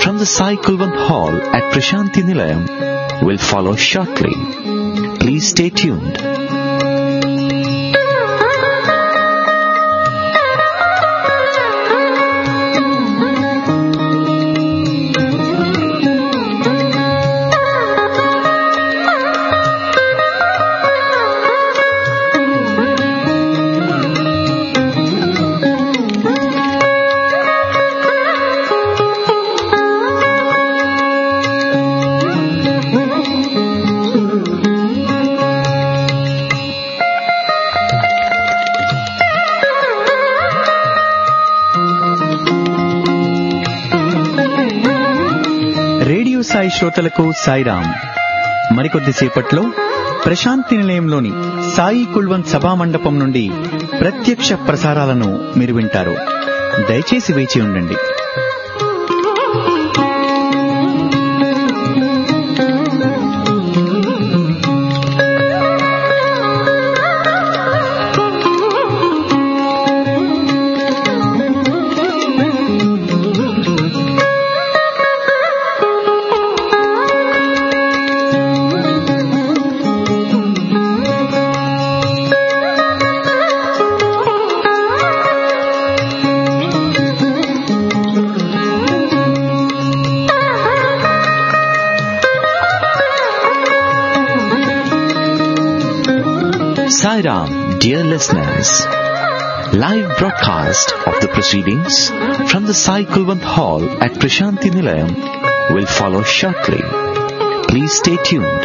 from the Sai Kulwant Hall at Prashanti Nilayam will follow shortly. Please stay tuned. Sai శ్రోతలకు సాయిరాం. మరికొద్దిసేపట్లో ప్రశాంతి నిలయంలోని సాయి కుల్వంత్ సభా మండపం నుండి ప్రత్యక్ష ప్రసారాలను మీరు వింటారు. దయచేసి వేచి ఉండండి. Sairam, dear listeners. Live broadcast of the proceedings from the Sai Kulwant Hall at Prashanti Nilayam will follow shortly. Please stay tuned.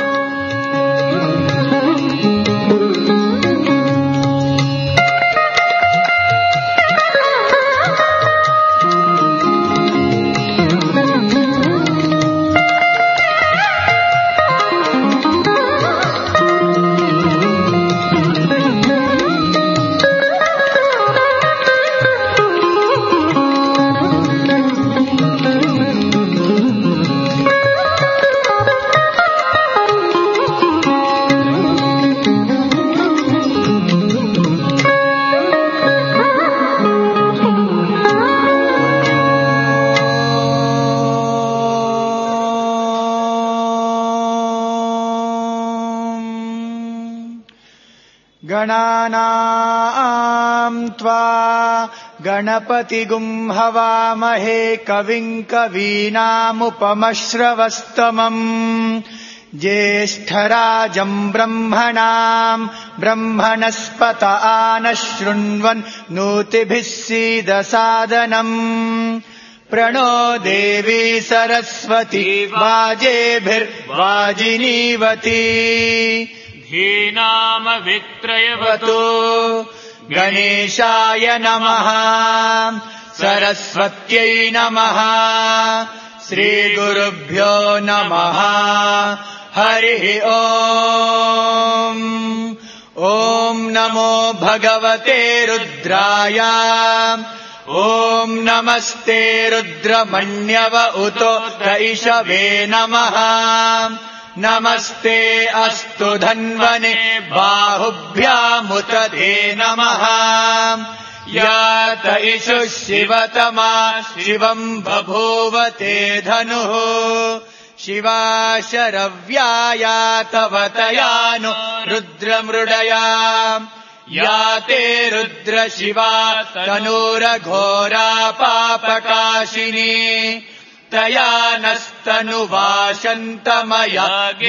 गणानां त्वा गणपतिगुं हवामहे कविं कवीनामुपमश्रवस्तमम् ज्येष्ठराजं ब्रह्मणां ब्रह्मणस्पत आनशृण्वन् नोतिभिः सीदसादनम् प्रणो देवी सरस्वती वाजेभिर्वाजिनीवती धीनाम वित्रयवतु गणेशाय नमः सरस्वत्यै नमः श्रीगुरुभ्यो नमः हरिः ओम् ॐ नमो भगवते रुद्राय ॐ नमस्ते रुद्रमण्यव उतो दैशवे नमः नमस्ते अस्तु धन्वने बाहुभ्यामुत ते नमः यात इषु शिवतमा शिवम् बभूव ते धनुः शिवा शरव्यायातवतयानो रुद्रमृडया या ते रुद्र शिवा तनूरघोरा पापकाशिनी तया नस्तनुवाशन्तमया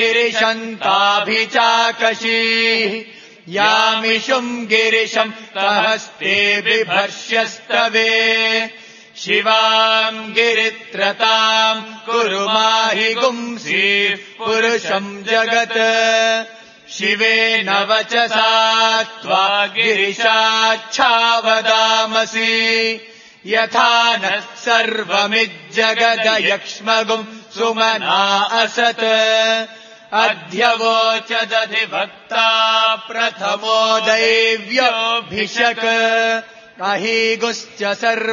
गिरिशन्ताभिचाकशीः यामिषुम् गिरिशम् तहस्ते बिभर्ष्यस्तवे शिवाम् गिरित्रताम् कुरु माहि गुंसीः पुरुषम् जगत् शिवेन वचसा त्वा गिरिशाच्छावदामसि यथा नः सर्वमिज्जगदयक्ष्मगुम् सुमना असत् अध्यवोचदधिभक्ता प्रथमो दैव्योऽभिषक् अहीगुश्च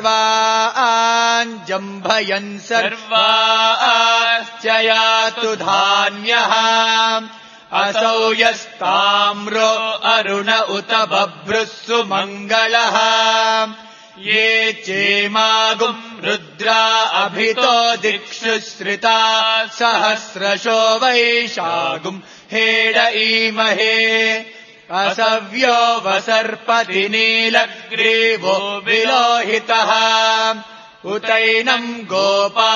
सर्वाञ्जम्भयन् सर्वाश्च यातु धान्यः असौ यस्ताम्रो अरुण उत बभ्रुः सुमङ्गलः ये चेमागुम् रुद्रा अभितो दिक्षु श्रिता सहस्रशो वैशागुम् हेड ईमहे असव्यो वसर्पति नीलग्रीवो विलोहितः उतैनम् गोपा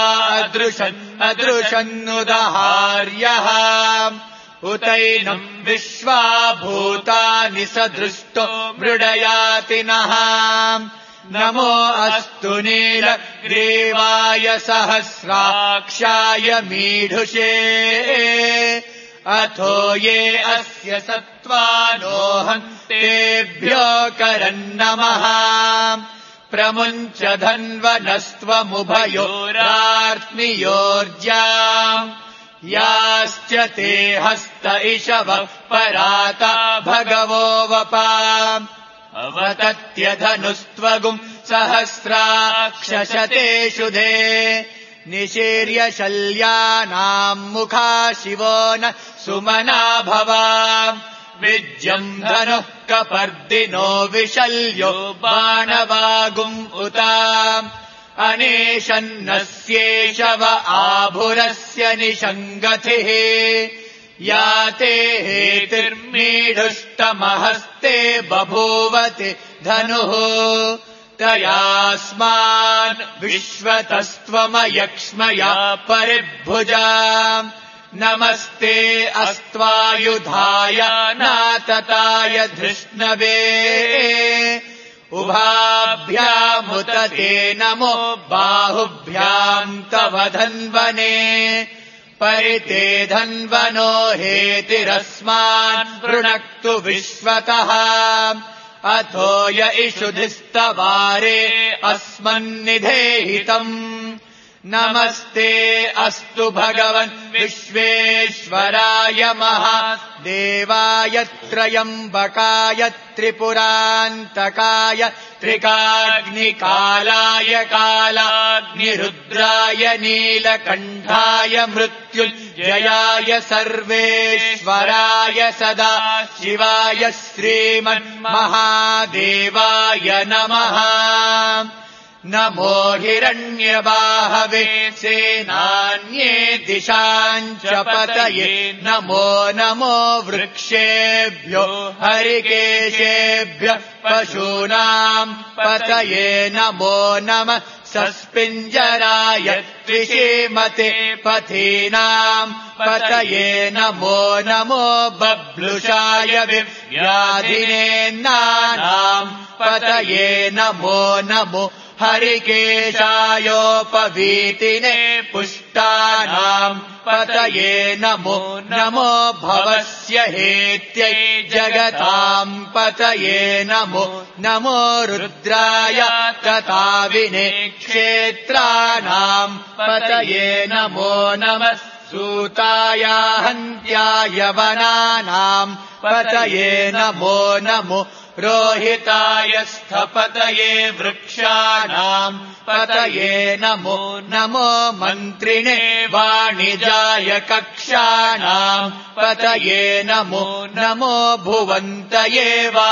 अदृशन्नुदहार्यः उतैनम् विश्वा भूतानि सदृष्टो मृडयातिनः नमो अस्तु नीलग्रीवाय सहस्राक्षाय मीढुषे अथो ये अस्य सत्त्वानोहन्तेभ्यो करन्नमः प्रमुञ्च धन्वनस्त्वमुभयोरार्त्मियोर्जाम् याश्च ते हस्त इषवः पराता भगवो वपा अवतत्यधनुस्त्वगुम् सहस्राक्षशते शुधे निशीर्य शल्यानाम् मुखा शिवो न सुमना भवा विज्यम् धनुः कपर्दिनो विशल्यो बाणवागुम् उता अनेशन्नस्येषव आभुरस्य निषङ्गतिः याते हेतिर्मीढुष्टमहस्ते बभूवति धनुः तयास्मान् विश्वतस्त्वमयक्ष्मया परिभुजा नमस्ते अस्त्वायुधाय नातताय धृष्णवे उभाभ्यामुत ते नमो बाहुभ्याम् तव धन्वने परिते धन्वनो हेतिरस्मान् वृणक्तु विश्वतः अथो य इषुधिस्तवारे अस्मन्निधेहितम् नमस्ते अस्तु भगवन् विश्वेश्वराय महादेवाय त्रयम्बकाय त्रिपुरान्तकाय त्रिकाग्निकालाय कालाग्निरुद्राय नीलकण्ठाय मृत्युञ्जयाय सर्वेश्वराय सदा शिवाय श्रीमन्महादेवाय नमः नमो हिरण्यबाहवे सेनान्ये दिशाम् च पतये नमो नमो वृक्षेभ्यो हरिकेशेभ्यः पशूनाम् पतये नमो नमः सस्पिञ्जराय त्रिशीमते पथीनाम् पतये नमो नमो बभ्लुषाय व्याधिनेन्नानाम् पतये नमो नमो हरिकेशायोपवीतिने पुष्टानाम् पतये नमो नमो भवस्य हेत्यै जगताम् पतये नमो नमो रुद्राय तताविने क्षेत्राणाम् पतये नमो नमः सूताय हन्त्याय वनानाम् पतये नमो नमो रोहिताय स्थपतये वृक्षाणाम् पतये नमो नमो मन्त्रिणे वाणिजाय कक्षाणाम् पतये नमो नमो भुवन्तये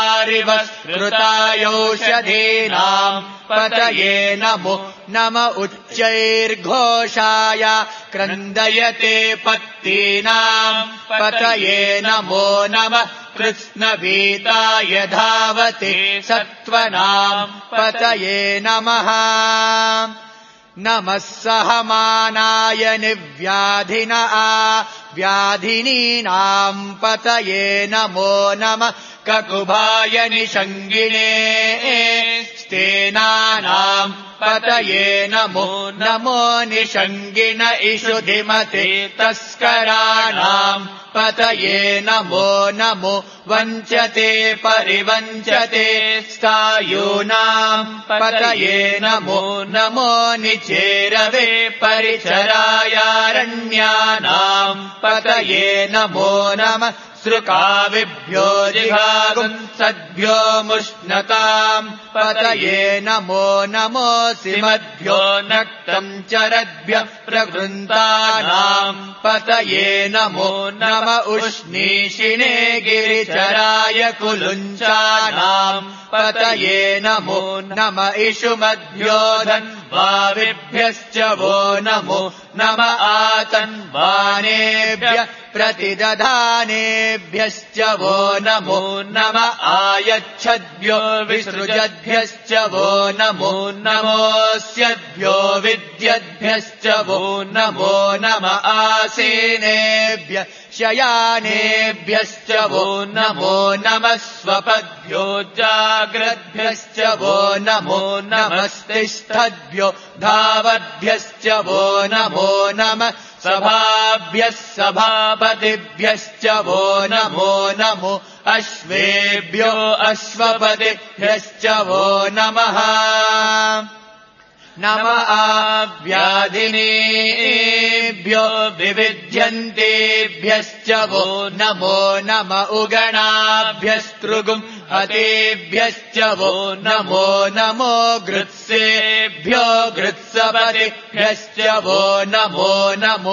वारिवस्कृतायौषधीनाम् पतये नमो नम उच्चैर्घोषाय क्रन्दयते पत्तीनाम् पतये नमो नमः कृत्स्नभीताय धावते सत्त्वनाम् पतये नमः नमः सहमानाय निव्याधिन व्याधिनीनाम् पतये नमो नमः ककुभाय निषङ्गिणे स्तेनानाम् पतये नमो नमो निषङ्गिन इषुधिमते तस्कराणाम् पतये नमो नमो वञ्चते परिवञ्चते स्थायूनाम् पतये नमो नमो निचेरवे परिचरायारण्यानाम् पतये नमो नमः सृकाविभ्यो जिघागुम् सद्भ्यो मुष्णताम् पतये नमो नमो सिमद्भ्यो नक्तम् चरद्भ्यः प्रवृन्तानाम् पतये नमो नमः नम उष्णीषिणे गिरिचराय कुलुञ्चानाम् पतये नमो नम इषुमध्योधन्वाविभ्यश्च वो नमो नम आतन्वानेभ्यः प्रतिदधानेभ्यश्च वो नमो नम आयच्छद्भ्यो विसृजद्भ्यश्च वो नमो नमोऽस्यद्भ्यो विद्यद्भ्यश्च वो नमो नम आसीनेभ्यः शयानेभ्यश्च वो नमो नमः स्वपद्भ्यो जाग्रद्भ्यश्च वो नमो नमस्तिष्ठद्भ्यो धावद्भ्यश्च वो नमो नमः सभाभ्यः सभापतिभ्यश्च वो नमो नमो अश्वेभ्यो अश्वपतिभ्यश्च वो नमः नम आव्याधिनेभ्यो विविध्यन्तेभ्यश्च वो नमो नम उगणाभ्यस्तृगुम् हतेभ्यश्च वो नमो नमो गृत्सेभ्यो गृत्सपतिभ्यश्च वो नमो नमो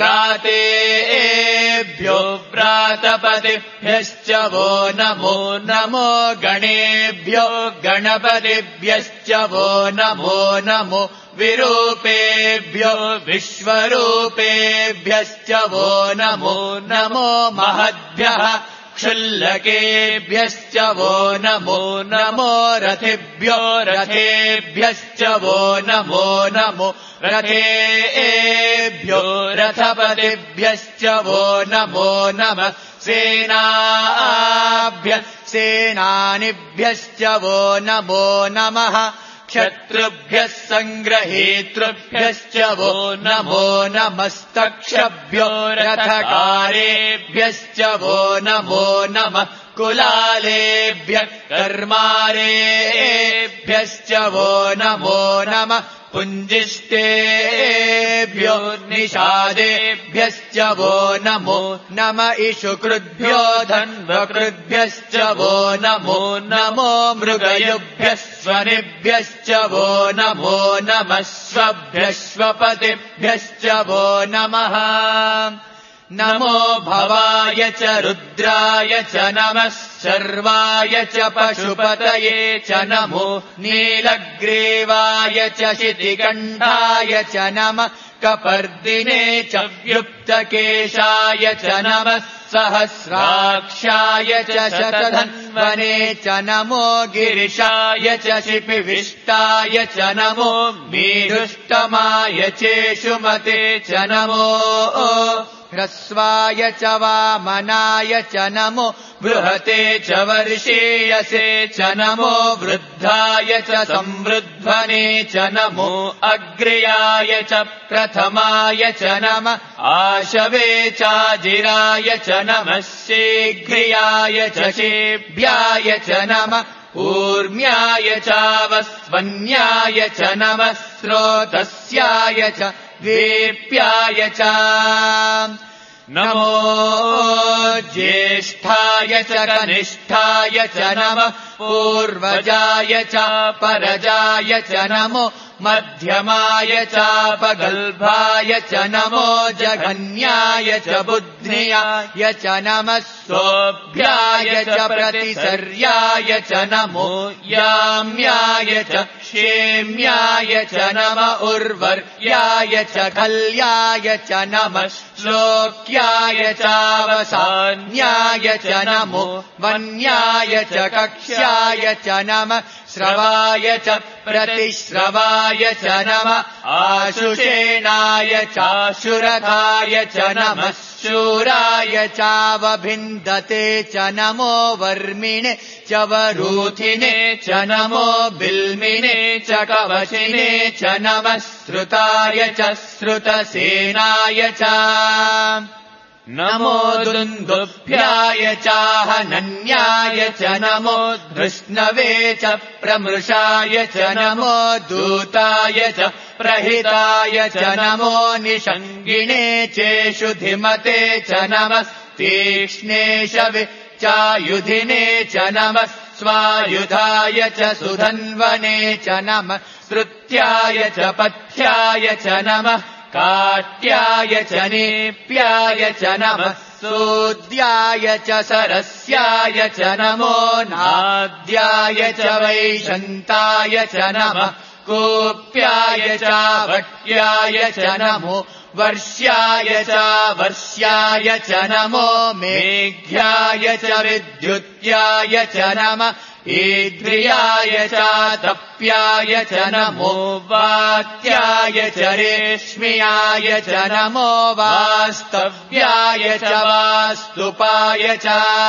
व्रातेभ्यो व्रातपतिभ्यश्च वो नमो नमो गणेभ्यो गणपतिभ्यश्च वो नमो नमो विरूपेभ्यो विश्वरूपेभ्यश्च वो नमो नमो महद्भ्यः क्षुल्लकेभ्यश्च वो नमो नमो रथेभ्यो रथेभ्यश्च वो नमो नमो रथेभ्यो रथपतिभ्यश्च वो नमो नमः सेनाभ्यः सेनानिभ्यश्च वो नमो नमः क्षत्रुभ्यः सङ्ग्रहेतृभ्यश्च वो नमो नमस्तक्षभ्यो रथकारेभ्यश्च वो नमो नमः कुलालेभ्यः कर्मारेभ्यश्च वो नमो नमः पुञ्जिष्टेभ्यो निषादेभ्यश्च वो नमो नम इषुकृद्भ्यो धन्वकृद्भ्यश्च वो नमो नमो मृगयुभ्यः स्वनिभ्यश्च वो नमो नमः स्वभ्यश्वपतिभ्यश्च वो नमः नमो भवाय च रुद्राय च नमः शर्वाय च पशुपतये च नमो नीलग्रीवाय च शितिकण्ठाय च नमः कपर्दिने च व्युक्तकेशाय च नमः सहस्राक्षाय च शतधन्वने च नमो गिरिशाय च शिपिविष्टाय च नमो मीढुष्टमाय चेषुमते च नमो ह्रस्वाय च वामनाय च नमो बृहते च वर्षीयसे च नमो वृद्धाय च संवृध्वने च नमो अग्र्याय च प्रथमाय च नमः आशवे चाजिराय च नमः शीघ्रियाय च शेभ्याय च नमः ऊर्म्याय चावस्वन्याय च नमः स्रोतस्याय च द्वेप्याय च नमो ज्येष्ठाय च कनिष्ठाय च नमः पूर्वजाय च परजाय च नमो मध्यमाय चापगल्भाय च नमो जघन्याय च बुद्ध्याय च नमः सोऽभ्याय च प्रतिसर्याय च नमो याम्याय च क्षेम्याय च नम उर्वर्याय च खल्याय च नमः श्लोक्याय चावसान्याय च नमो वन्याय च कक्ष्याय च नमः श्रवाय च प्रतिश्रवाय च नमः आशुषेणाय चाशुरथाय च नमः शूराय चावभिन्दते च नमो वर्मिणे च वरूथिने च नमो बिल्मिने च कवचिने च नमः श्रुताय च श्रुतसेनाय च नमो दुन्दुभ्याय चाहनन्याय च नमो धृष्णवे च प्रमृषाय च नमो दूताय च प्रहिताय च नमो निषङ्गिणे चेषुधिमते च नमः तीक्ष्णेशवे चायुधिने च नमः स्वायुधाय च सुधन्वने च नमः श्रुत्याय च पथ्याय च नमः काट्याय च नेप्याय च नमः सूद्याय च सरस्याय च नमो नाद्याय च वैशन्ताय च नमः कूप्याय च वट्याय च नमो वर्ष्याय च वर्ष्याय च नमो मेघ्याय च विद्युत्याय च नमः ईद्रियाय च तप्याय च नमो वात्याय च रेश्म्याय च नमो वास्तव्याय च वास्तुपाय च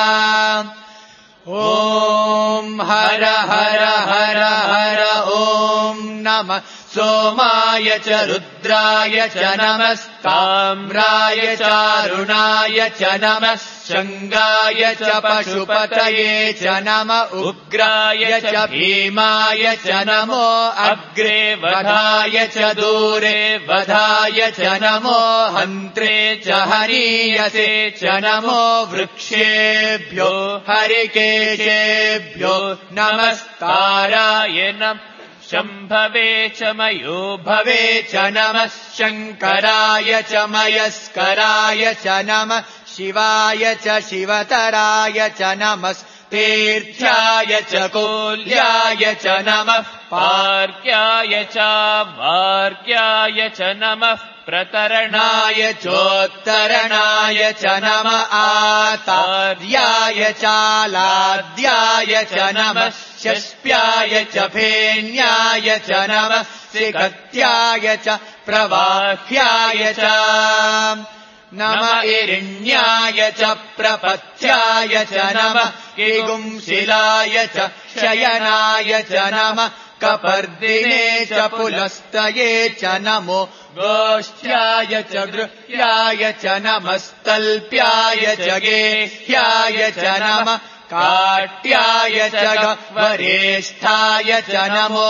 ॐ हर हर हर हर ॐ नमः सोमाय च रुद्राय च नमस्ताम्राय च अरुणाय च नमः शङ्गाय च पशुपतये च नमः उग्राय च भीमाय च नमो अग्रे वधाय च दूरे वधाय च नमो हन्त्रे च हनीयसे च नमो वृक्षेभ्यो हरिकेशेभ्यो नमस्काराय नमः शम्भवे च मयो भवे च नमः शङ्कराय च मयस्कराय च नमः शिवाय च शिवतराय च नमस्तीर्थ्याय च कोल्याय च नमः पार्क्याय च वार्क्याय च नमः प्रतरणाय चोत्तरणाय च नमः आतार्याय चालाद्याय च नमः शस्प्याय च फेन्याय च नमः सिकत्याय च प्रवाह्याय च नमः इरिण्याय च प्रपत्याय च नमः किगुंशिलाय च शयनाय च नमः कपर्दिने च पुलस्तये च नमो गोष्ठ्याय च गृह्याय च नमस्तल्प्याय च गेह्याय च नमः काट्याय च वरेष्ठाय च नमो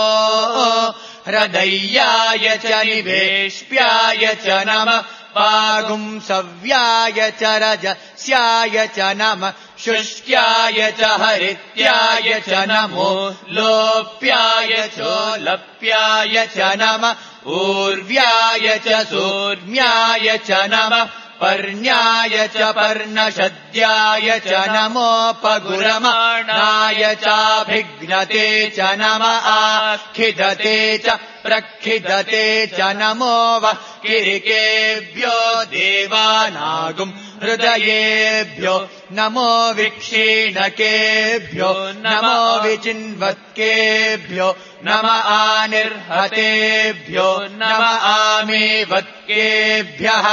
हृदय्याय च निवेश्प्याय च नमः पागुंसव्याय च रजस्याय च नमः शुष्क्याय च हरित्याय च नमो लोप्याय चोलप्याय च नमः ऊर्व्याय च सूर्म्याय च नमः पर्ण्याय च पर्णशद्याय च नमोपगुरमाणाय चाभिघ्नते च नमः आखिदते च प्रखिदते च नमो वः किरिकेभ्यो देवानागुं हृदयेभ्यो नमो विक्षीणकेभ्यो नमो विचिन्वत्केभ्यो नम आनिर्हतेभ्यो नम आमेवत्केभ्यः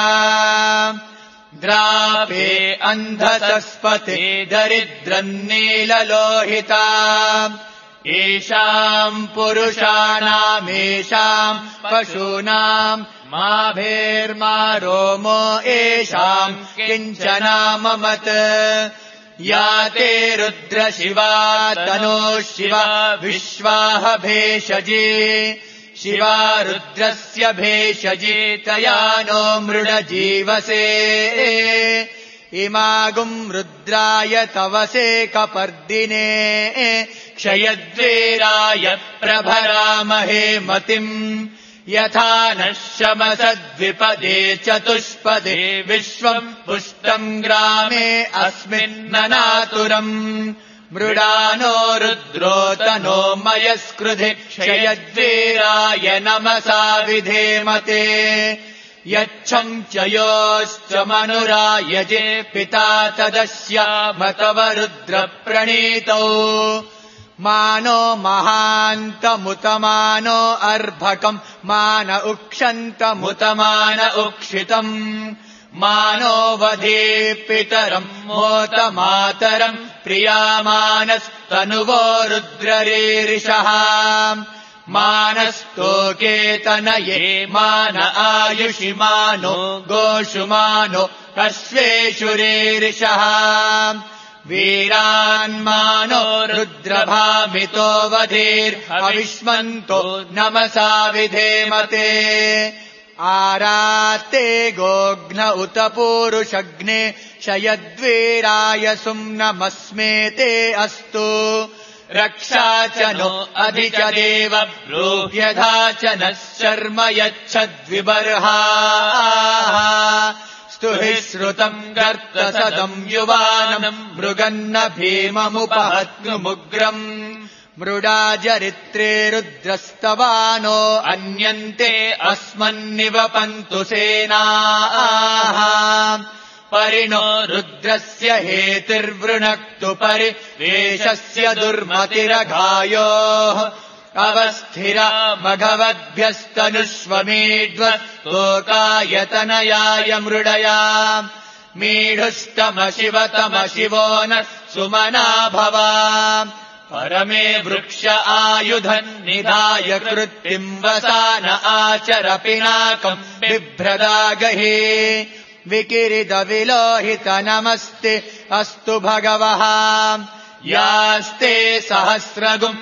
द्रापे अन्धसस्पते दरिद्रन्नीललोहिता येषाम् पुरुषाणामेषाम् पशूनाम् माभेर्मा रोमो येषाम् किञ्चनाममत् या ते रुद्रशिवा तनोः शिवा विश्वाह भेषजे शिवा रुद्रस्य भेषजे तया नो मृडजीवसे इमागुम् रुद्राय तवसे कपर्दिने क्षयद्वेराय प्रभरामहे मतिम् यथा नः शमसद्विपदे चतुष्पदे विश्वम् पुष्टम् ग्रामे अस्मिन्ननातुरम् मृडानो रुद्रोतनो मयस्कृधि क्षयद्वेराय नमसा विधेमते यच्छम् च योश्च मनुरायजे पिता तदस्य मतव रुद्रप्रणीतौ मानो महान्तमुतमानो अर्भकम् मान उक्षन्तमुतमान उक्षितम् मानो वधे पितरम् मोतमातरम् प्रियामानस्तनुवो रुद्ररीरिषः मानस्तोकेतनये मान आयुषि मानो गोषु मानो अश्वेषु रीरिषः वीरान्मानो रुद्रभामितो वधीर्हविष्मन्तो नमसा विधेमते आराते गोघ्न उत पूरुषग्ने शयद्वीराय सुम्नमस्मेते अस्तु रक्षा च नो अधि च देव ब्रूह्यधा च नः शर्म यच्छद्विबर्हाः स्तुहि श्रुतम् गर्तसदम् युवानम् मृगन्न भीममुपहत्नुमुग्रम् मृडाजरित्रे रुद्रस्तवानो अन्यन्ते अस्मन्निवपन्तु सेनाः परिणो रुद्रस्य हेतिर्वृणक्तु परिवेशस्य दुर्मतिरघायोः अवस्थिरा मघवद्भ्यस्तनुष्वमीड्वस्तोकायतनयाय मृडया मीढुष्टमशिवतमशिवो न सुमना भवा परमे वृक्ष आयुधन्निधाय कृत्तिम् वसान आचर पिनाकम् बिभ्रदागहे विकिरितविलोहित नमस्ते अस्तु भगवः यास्ते सहस्रगुम्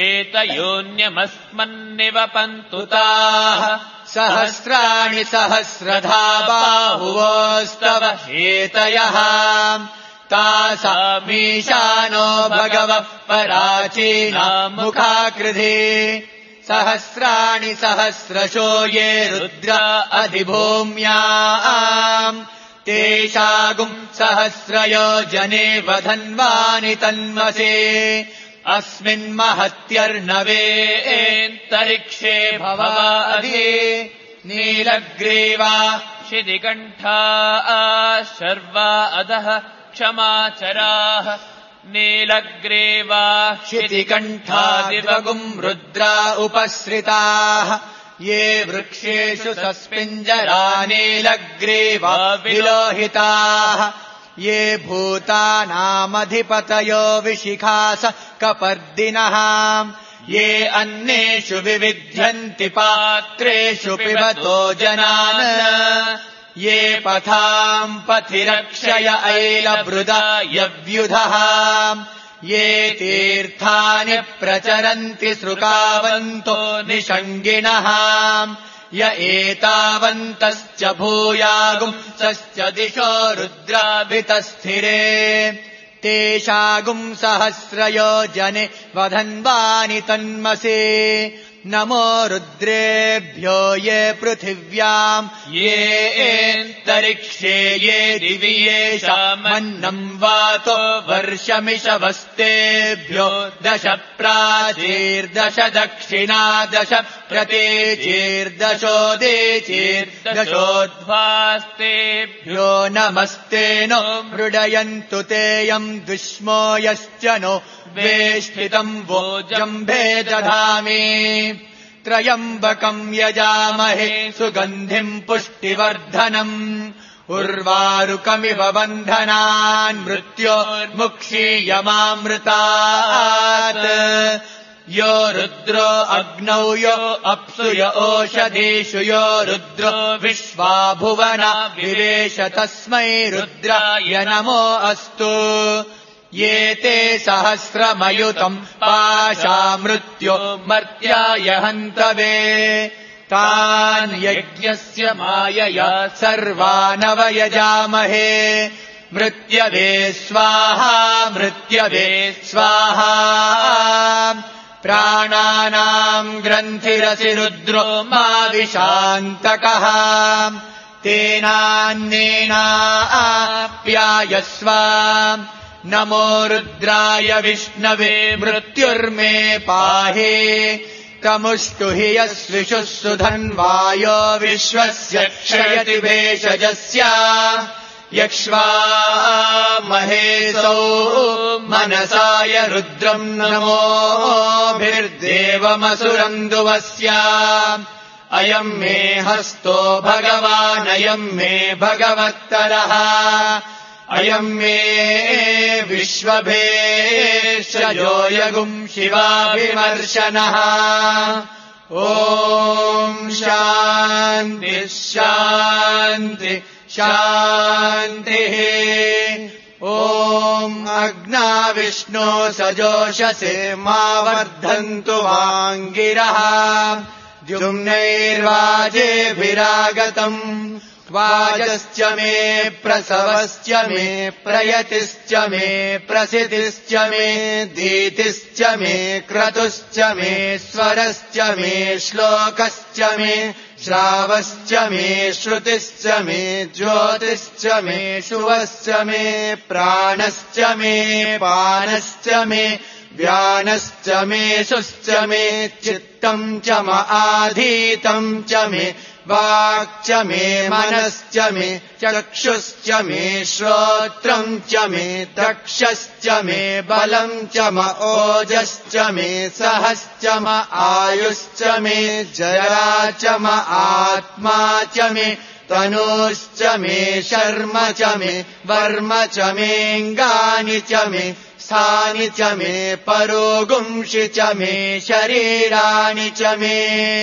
हेतयोन्यमस्मन्निवपन्तु ताः सहस्राणि सहस्रधा बाहुवोस्तव हेतयः तासामीशानो भगवः पराचीना मुखाकृधे सहस्राणि सहस्रशो ये रुद्रा अधिभूम्याम् तेषागुम् सहस्रयोजने वधन्वानि तन्मसे अस्मिन्महत्यर्णवेऽन्तरिक्षे भवादि नीलग्रीवा शितिकण्ठा शर्वा अधः क्षमाचराः नीलग्रीवा शितिकण्ठादिवगुम् रुद्रा उपसृताः ये वृक्षेषु सस्मिञ्जरा नीलग्रीवा विलोहिताः ये भूतानामधिपतयो विशिखास कपर्दिनः ये अन्नेषु विविध्यन्ति पात्रेषु पिबतो जनान् ये पथाम् पथिरक्षय ऐलभृदा यव्युधः ये तीर्थानि प्रचरन्ति सृकावन्तो निषङ्गिणः य एतावन्तश्च भूयागुंसश्च दिशो रुद्राभितस्थिरे तेषागुम् सहस्रयोजने वधन्वानि तन्मसे नमो रुद्रेभ्यो ये पृथिव्याम् येऽन्तरिक्षे ये दिवि येषामन्नम् वातो वर्षमिषवस्तेभ्यो 10 प्राचीर्दश दक्षिणा 10 प्रतीचीर्दशोदेचीर्दशोध्वास्तेभ्यो नमस्ते नो मृडयन्तु तेयम् दुष्मो यश्च नो वेष्टितम् वोजम्भे दधामि त्रयम्बकम् यजामहे सुगन्धिम् पुष्टिवर्धनम् उर्वारुकमिव बन्धनान् मृत्योर्मुक्षीयमामृतात् यो रुद्रो अग्नौ यो अप्सु य ओषधीषु यो रुद्रो विश्वा भुवना विवेश तस्मै रुद्राय नमो अस्तु ये ते सहस्रमयुतम् पाशा मृत्यो मर्त्याय हन्तवे तान् यज्ञस्य मायया सर्वानवयजामहे मृत्यवे स्वाहा मृत्यवे स्वाहा प्राणानाम् ग्रन्थिरसि रुद्रो मा विशान्तकः तेनान्नेनाप्यायस्व नमो रुद्राय विष्णवे मृत्युर्मे पाहि तमुष्टु हि यस्विषुः सुधन्वायो विश्वस्य क्षयति भेषजस्य यक्ष्वामहेसौ मनसाय रुद्रम् नमोभिर्देवमसुरम् दुवस्य अयम् मे हस्तो भगवानयम् मे भगवत्तरः अयम् मे विश्वभेषजो यगुम् शिवाभिमर्शनः ॐ शान्ति शान्ति शान्तिः ॐ अग्ना विष्णो सजोषसे मा वर्धन्तु वाङ्गिरः द्युम्नैर्वाजेभिरागतम् वाजश्च मे प्रसवश्च मे प्रयतिश्च मे प्रसितिश्च मे दीतिश्च मे क्रतुश्च मे स्वरश्च मे श्लोकश्च मे श्रावश्च मे श्रुतिश्च मे ज्योतिश्च मे शुवश्च मे प्राणश्च मे पानश्च मे व्यानश्च मे शुश्च मे चित्तम् च म आधीतम् च मे वाक्च मे मनश्च मे चक्षुश्च मे श्रोत्रम् च मे दक्षश्च मे बलम् च म ओजश्च मे सहश्च म आयुश्च मे जरा च म आत्मा च मे तनूश्च मे शर्म च मे वर्म च मेऽङ्गानि च मे स्थानि च मे परोगुंषि च मे शरीराणि च मे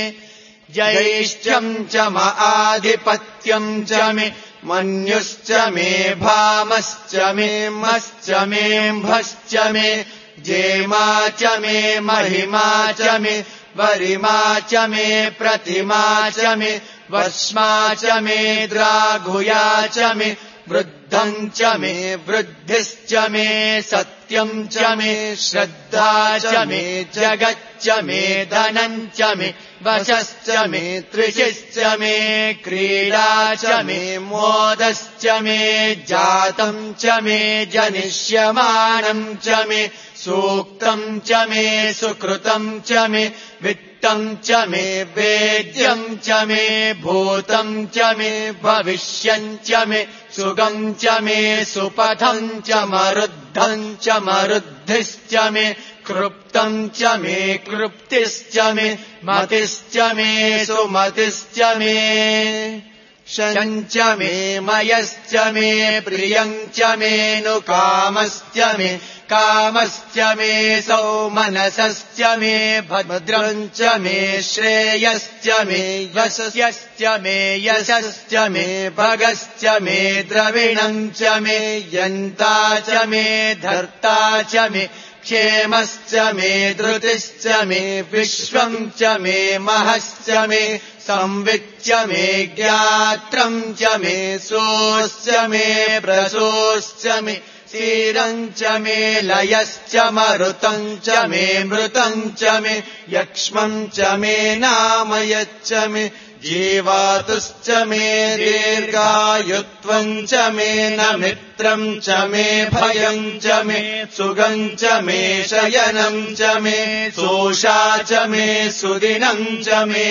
जैष्ठ्यम् च म आधिपत्यम् च मे मन्युश्च मे भामश्च मे मश्च मे म्भश्च मे जेमा च मे महिमा च मे वरिमा च मे प्रतिमा च मे वश्मा च मे द्राघुया च मे वृद्धम् च मे वृद्धिश्च मे सत्यम् च मे श्रद्धा च मे जगच्च मे धनम् च मे वशश्च मे त्रिशिश्च मे क्रीडा च मे मोदश्च मे जातम् च मे जनिष्यमानम् च मे सूक्तम् च मे सुकृतम् च मे वित्तम् च मे वेद्यम् च मे भूतम् च मे भविष्यम् च मे सुगम् च मे सुपथम् च मरुद्धम् च मरुद्धिश्च मे कृप्तम् च मे कृप्तिश्च मे मतिश्च मे सुमतिश्च मे शम् च मे मयश्च मे प्रियम् च मेऽनुकामश्च मे कामश्च मे सौमनसश्च मे भद्रम् च मे श्रेयश्च मे यशस्यश्च मे यशश्च मे भगश्च मे द्रविणम् च मे यन्ता च मे धर्ता च मे क्षेमश्च मे धृतिश्च मे विश्वम् च मे महश्च मे संविच्च मे ज्ञात्रम् च मे सोऽश्च मे प्रसोऽश्च मे क्षीरम् च मे लयश्च मरुतम् च मे मृतम् च मे यक्ष्मम् च मे नामयच्च मे जीवातुश्च मे दीर्घायुत्वम् च मे न मित्रम् च मे भयम् च मे सुगम् च मे शयनम् च मे सोषा च मे सुदिनम् च मे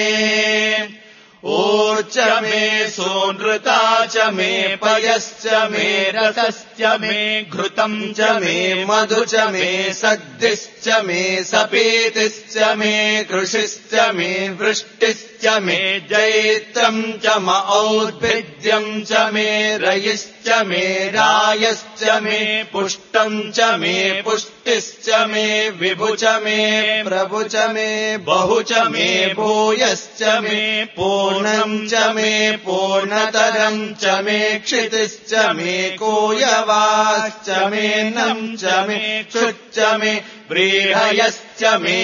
ऊर्च मे सोनृता च मे पयश्च मे रसश्च मे घृतम् च मे मधु च मे सद्दिश्च मे सपीतिश्च मे कृषिश्च मे वृष्टिश्च मे जैत्रम् च म औद्भिद्यम् च मे रयिश्च मे रायश्च मे पुष्टम् च मे पुष्टिश्च मे विभु च मे प्रभु च मे बहु च मे भूयश्च मे पूर्णम् च मे पूर्णतरम् च मे क्षितिश्च मे कूयवाश्च मे नम् च मे क्षुच्च मे व्रीहयश्च मे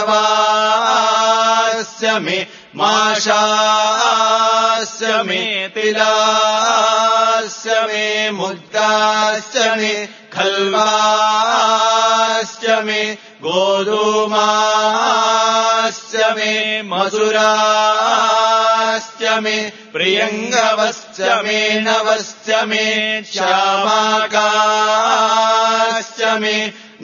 यवाश्च मे माशाश्च मे तिलाश्च मे मुद्गाश्च मे खल्वाश्च मे गोधूमाश्च मे मधुराश्च मे प्रियङ्गवश्च मे नवश्च मे श्यामाकाश्च मे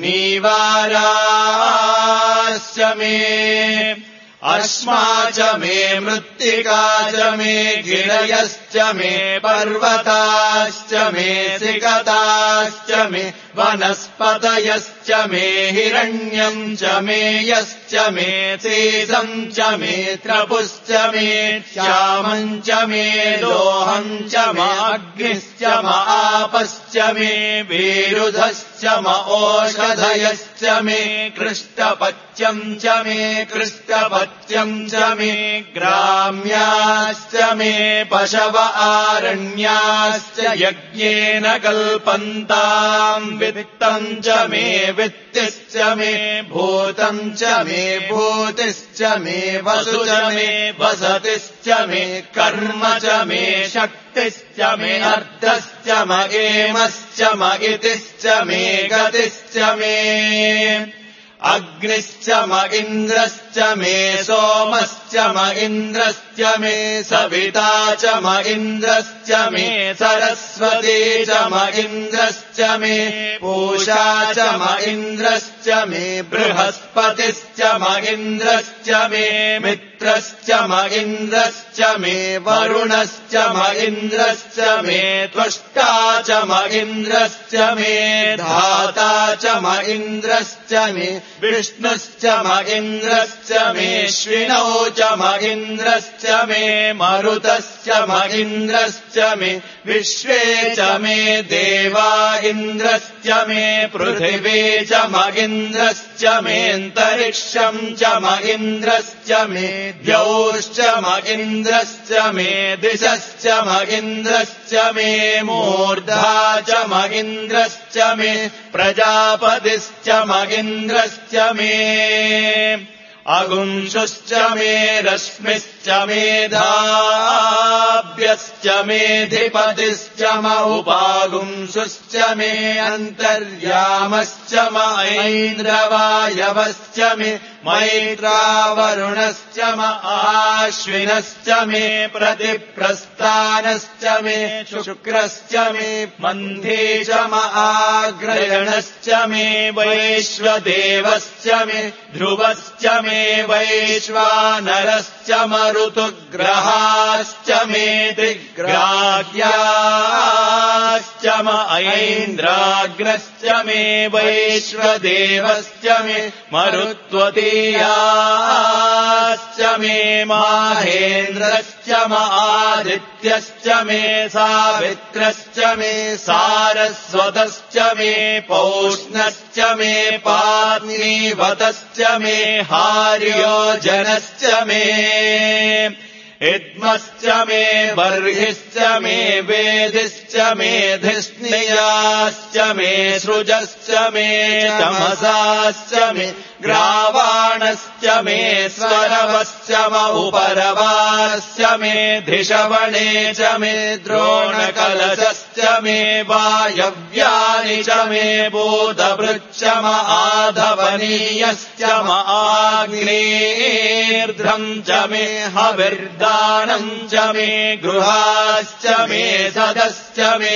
नीवाराश्च मे अश्मा च मे मृत्तिका च मे गिरयश्च मे पर्वताश्च मे सिकताश्च मे वनस्पतयश्च मे हिरण्यम् च मे यश्च मे सीसम् च मे त्रपुश्च मे श्यामम् च मे लोहम् च माग्निश्च आपश्च मे विरुधश्च ओषधयश्च मे कृष्टपत्यम् च मे कृष्टपत्यम् च मे ग्राम्याश्च मे पशव आरण्याश्च यज्ञेन कल्पन्ताम् वित्तम् च मे वित्तिश्च मे भूतम् च मे भूतिश्च मे वसु च मे वसतिश्च मे कर्म च मे शक्तिश्च मे अर्थश्च मगेमश्च मगितिश्च मे गतिश्च मे अग्निश्च म इन्द्रश्च मे सोमश्च म इन्द्रश्च मे सविता च म इन्द्रश्च मे सरस्वती च म इन्द्रश्च मे पूषा च म इन्द्रश्च मे बृहस्पतिश्च म इन्द्रश्च मे मित्रश्च म इन्द्रश्च मे वरुणश्च म इन्द्रश्च मे त्वष्टा च म इन्द्रश्च मे धाता च म इन्द्रश्च मे विष्णुश्च म इन्द्रश्च मे श्विनौ च म इन्द्रश्च मे मरुतश्च म इन्द्रश्च मे विश्वे च मे देवा इन्द्रश्च मे पृथिवी च म इन्द्रश्च मेऽन्तरिक्षम् च म इन्द्रश्च मे द्यौश्च म इन्द्रश्च मे दिशश्च म इन्द्रश्च मे मूर्धा च म इन्द्रश्च मे प्रजापतिश्च म इन्द्रश्च मे अगुंशुश्च मे रश्मिश्च मेधाभ्यश्च मेधिपतिश्च म उपागुंशुश्च मे अन्तर्यामश्च म ऐन्द्रवायवश्च मे मैत्रावरुणश्च म आश्विनश्च मे प्रतिप्रस्थानश्च मे शुक्रश्च मे मन्थे च म आग्रयणश्च मे वैश्वदेवश्च मे ध्रुवश्च मे वैश्वानरश्च म ऋतुग्रहाश्च मे दिग्राह्याश्च म ऐन्द्राग्रश्च मे वैश्वदेवश्च मे मरुत्वतीयाश्च मे माहेन्द्रश्च म आदित्यश्च मे सावित्रश्च मे सारस्वतश्च मे पौष्णश्च मे पार्णीवतश्च मे हार्योजनश्च मे इद्मश्च मे बर्हिश्च मे वेदिश्च मे धिष्णियाश्च मे सृजश्च मे तमसाश्च मे ग्रावाणश्च मे स्वरवश्च म उपरवाश्च मे धिषवणे च मे द्रोणकलशश्च मे वायव्यानि च मे बोधभृच्च म आधवनीयश्च म आग्नेर्ध्रम् च मे हविर्दानम् च मे गृहाश्च मे सदश्च मे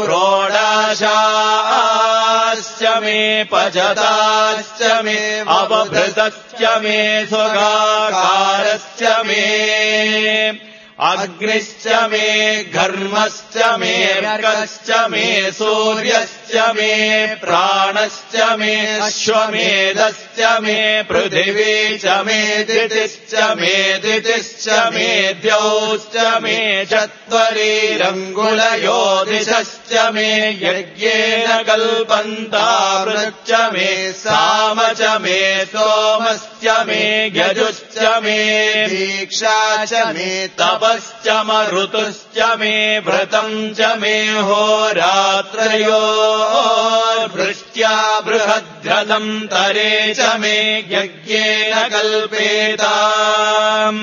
पुरोडाशाश्च मे पचताश्च मे अवभृतश्च मे स्वगाकारश्च मे अग्निश्च मे घर्मश्च मे अर्कश्च मे सूर्यश्च मे प्राणश्च मे अश्वमेधश्च मे पृथिवी च मे दितिश्च मे दितिश्च मे द्यौश्च मे चत्वरीरङ्गुलयो दिशश्च मे यज्ञेन कल्पन्तामृच्च मे साम च मे सोमश्च मे यजुश्च मे दीक्षा च मे तपश्च म ऋतुश्च मे व्रतम् च मे होरात्रयो वृष्ट्या बृहद्रथम् तरे च मे यज्ञेन कल्पेताम्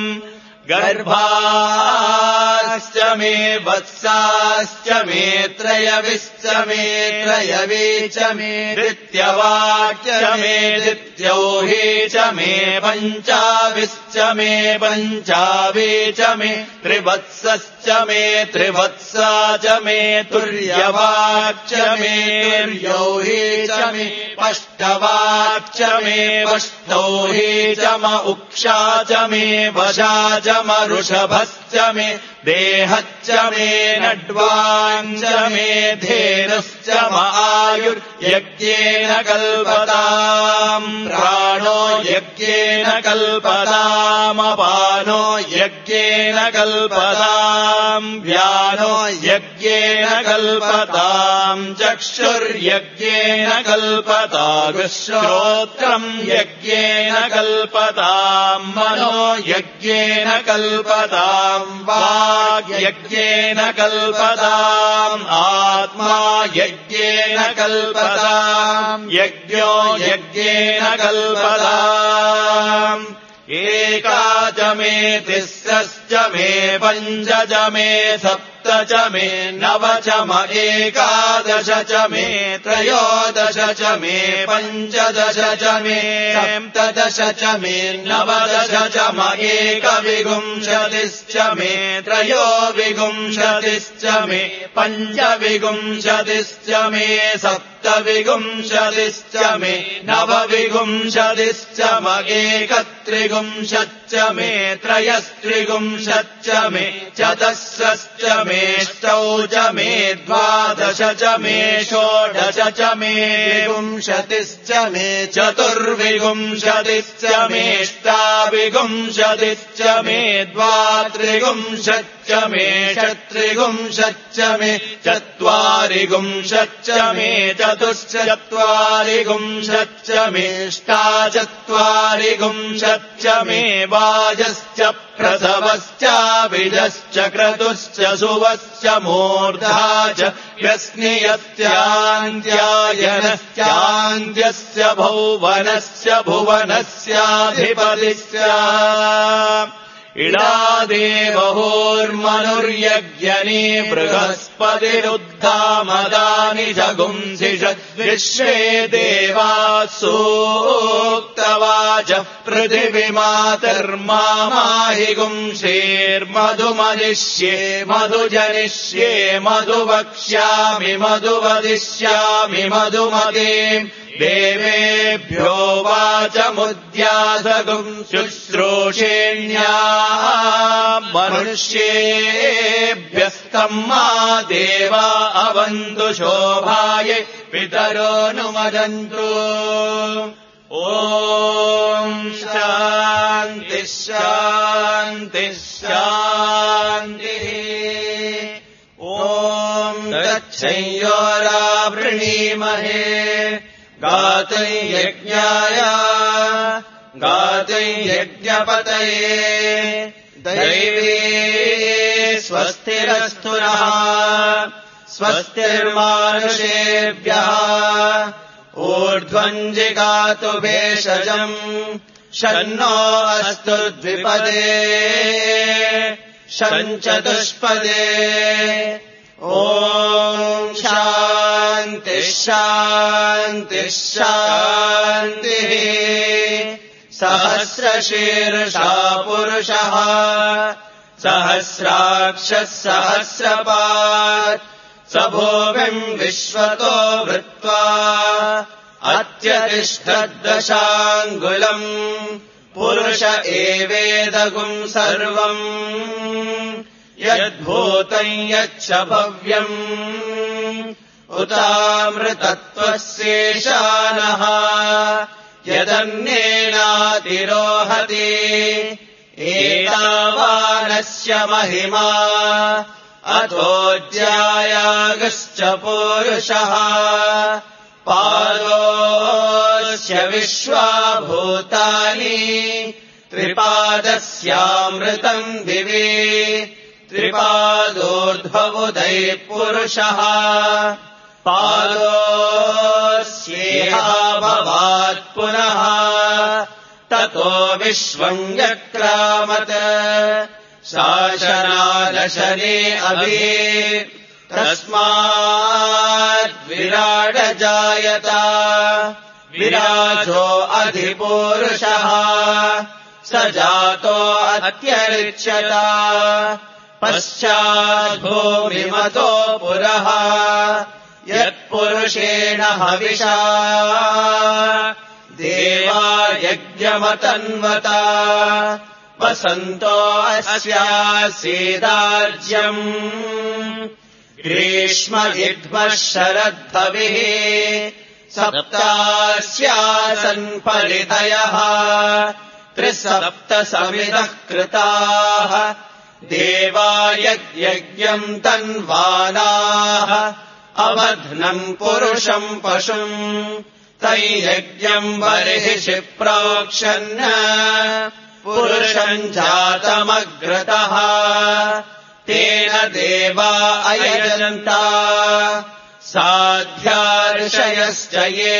गर्भाश्च मे वत्साश्च मे त्रयविश्च मे त्रयवी च मे द्वित्यवाक्च मे द्वित्यौही च मे पञ्चाविश्च मे पञ्चावी च मे त्रिवत्सश्च मे त्रिवत्सा च मे तुर्यवाक्च मे तुर्यौही च मे पष्टवाक्च मे पष्टौही च म उक्षा च मे वशा च म ऋषभश्च मे देहश्च मे नड्वाञ्च मे धेनुश्च म आयुर्यज्ञेन कल्पताम् प्राणो यज्ञेन कल्पतामपानो यज्ञेन कल्पताम् व्यानो यज्ञेन कल्पताम् चक्षुर्यज्ञेन कल्पताम् श्रोत्रम् यज्ञेन कल्पताम् मनो यज्ञेन कल्पताम् वाग्यज्ञेन कल्पताम् आत्मा यज्ञेन कल्पताम् यज्ञो यज्ञेन कल्पताम् एका च मे तिस्रश्च मे पञ्च च मे सप्त च मे नव च म एकादश च मे त्रयोदश च मे पञ्चदश च मे सप्तदश च मे नवदश च म एकविंशतिश्च मे त्रयोविंशतिश्च मे पञ्चविंशतिश्च मे सप्तविंशतिश्च मे नवविंशतिश्च म एकत्रिंशच्च मे त्रयस्त्रिंशच्च मे चतस्रश्च मे षष्टौ च मे द्वादश च मे षोडश च मे विंशतिश्च मे चतुर्विंशतिश्च मे अष्टाविंशतिश्च मे द्वात्रिंशच्च मे षट्त्रिंशच्च मे चत्वारिंशच्च मे चतुश्चत्वारिंशच्च मे अष्टाचत्वारिंशच्च मे वाजश्च प्रसवश्चाभिजश्च क्रतुश्च सुवश्च मूर्धा च व्यस्नियत्यान्त्यायनश्चान्त्यस्य भुवनस्य भुवनस्याधिपतिश्च इडादेवहोर्मनुर्यज्ञनी बृहस्पतिरुद्धामदानि जगुंसिषद्विश्वे देवासूक्तवाच पृथिवीमातर्माहि गुंसेर्मधुमदिष्ये मधुजनिष्ये मधुवक्ष्यामि मधुवदिष्यामि मधुमते देवेभ्यो वाचमुद्यासगुं शुश्रूषेण्या मनुष्येभ्यस्तम्मा देवा अवन्तु शोभायै पितरोऽनुमदन्तु ॐ शान्तिः शान्तिः शान्तिः ॐ गच्छयोरावृणीमहे गातुं यज्ञाय गातुं यज्ञपतये दैवी स्वस्तिरस्तु नः स्वस्तिर्मानुषेभ्यः ऊर्ध्वं जिगातु भेषजम् शन्नो अस्तु द्विपदे शञ्चतुष्पदे ॐ शान्तिः शान्तिः शान्तिः सहस्रशीर्षा पुरुषः सहस्राक्षः सहस्रपात् स भूमिम् विश्वतो वृत्वा अत्यतिष्ठद्दशाङ्गुलम् पुरुष एवेदगुम् सर्वम् यद्भूतं यच्च भव्यम् उतामृतत्वस्येशानः यदन्येनातिरोहति एतावानस्य महिमा अथोऽध्यायागश्च पूरुषः पादोऽस्य विश्वाभूतानि त्रिपादस्यामृतम् दिवि त्रिपादोर्ध्वबुधैः पुरुषः पादोऽस्येहाभवात् पुनः ततो विश्वम् व्यक्रामत् शासनादशने अभि तस्मात् विराड जायत विराजो अधिपूरुषः स जातो अत्यरिच्यत पश्चाद्भूमिमतो पुरः यत्पुरुषेण हविषा देवा यज्ञमतन्वत वसन्तो अस्यासीदार्ज्यम् ग्रीष्म इद्मः शरद्धविः सप्तास्यासन् परितयः त्रिसप्तसमिदः कृताः देवा यज्ञम् तन्वानाः अवध्नम् पुरुषम् पशुम् तैयज्ञम् बर्हिषि प्रोक्षन् पुरुषम् जातमग्रतः तेन देवा अयजन्ता साध्या ये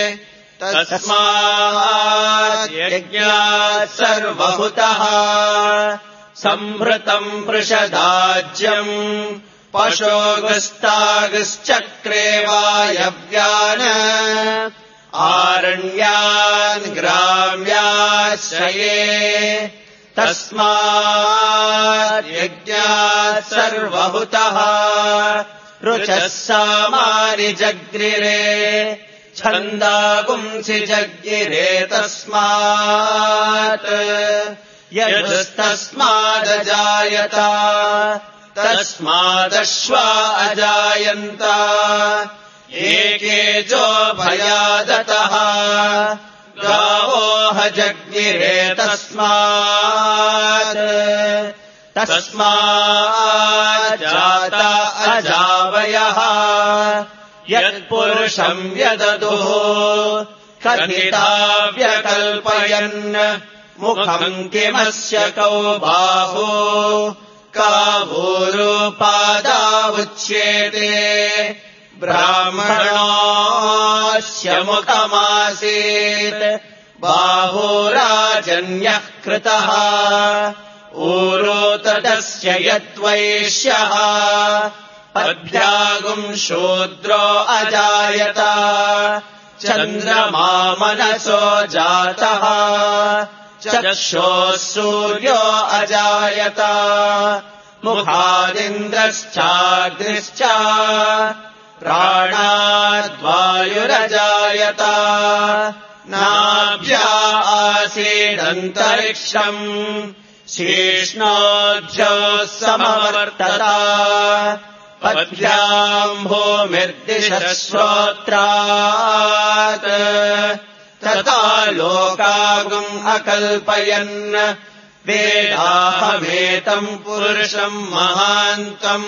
तस्मात् यज्ञात् सर्वहुतः संभृतम् पृषदाज्यम् पशोगस्तागश्चक्रे वायव्यान् आरण्यान् ग्राम्याश्रये तस्मात् यज्ञात् सर्वहुतः रुचः सामानि जग्रिरे छन्दागुंसि जग्गिरे तस्मात् यजुस्तस्मादजायत तस्मादश्वा अजायन्त एकेजो भयादतः गावोह जग्गिरे तस्माज्जाता अजावयः यत्पुरुषम् व्यददुः कथिता व्यकल्पयन् मुखम् किमस्य कौ बाहु कावूरुपादावुच्येते ब्राह्मणोऽस्य मुखमासीत् बाहुराजन्यः कृतः ऊरोतदस्य यद्वैश्यः पद्भ्यागुम् शूद्रो अजायत चन्द्रमा मनसो जातः चक्षुः सूर्यो अजायत मुखादिन्द्रश्चाग्निश्च प्राणाद्वायुरजायत नाभ्या आसीदन्तरिक्षम् शीष्णोऽभ्यो समवर्तत पद्भ्याम् भूमिर्दिशः श्रोत्रात् तथा लोकागुम् अकल्पयन् वेदाहमेतम् पुरुषम् महान्तम्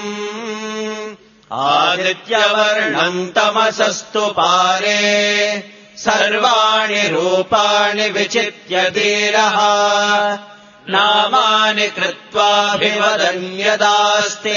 आदित्यवर्णम् तमसस्तु पारे सर्वाणि रूपाणि विचित्य धीरः नामानि कृत्वाभिवदन्यदास्ते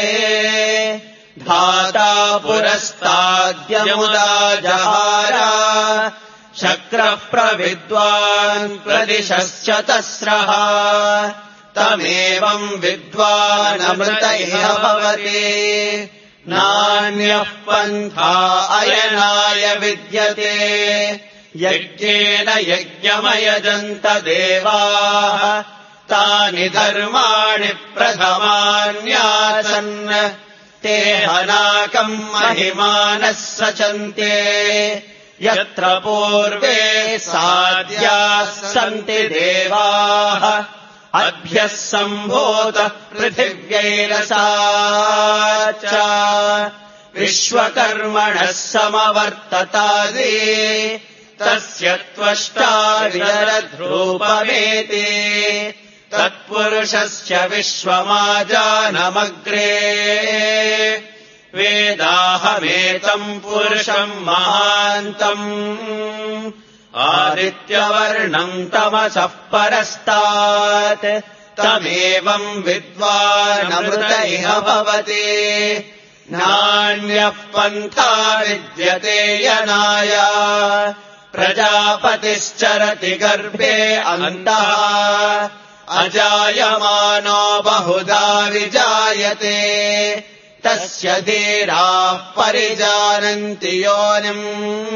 धाता पुरस्ताद्यमुदा जहार शक्रः प्रविद्वान् प्रदिशश्चतस्रः तमेवम् विद्वानमृत इह भवति नान्यः पन्था अयनाय विद्यते यज्ञेन यज्ञमयजन्त देवाः तानि धर्माणि प्रथमान्यासन् ते हनाकम् महिमानः सचन्ते यत्र पूर्वे साध्याः सन्ति देवाः अभ्यः सम्भूतः पृथिव्यैरसा च विश्वकर्मणः समवर्ततादि तस्य त्वष्टा विदरद्रूपमेति तत्पुरुषस्य विश्वमाजानमग्रे वेदाहमेतम् पुरुषम् महान्तम् आदित्यवर्णम् तमसः परस्तात् तमेवम् विद्वानमृत इह भवति नान्यः पन्था विद्यते यनाय प्रजापतिश्चरति गर्भे अन्तः अजायमानो बहुधा विजायते तस्य धीराः परिजानन्ति योनिम्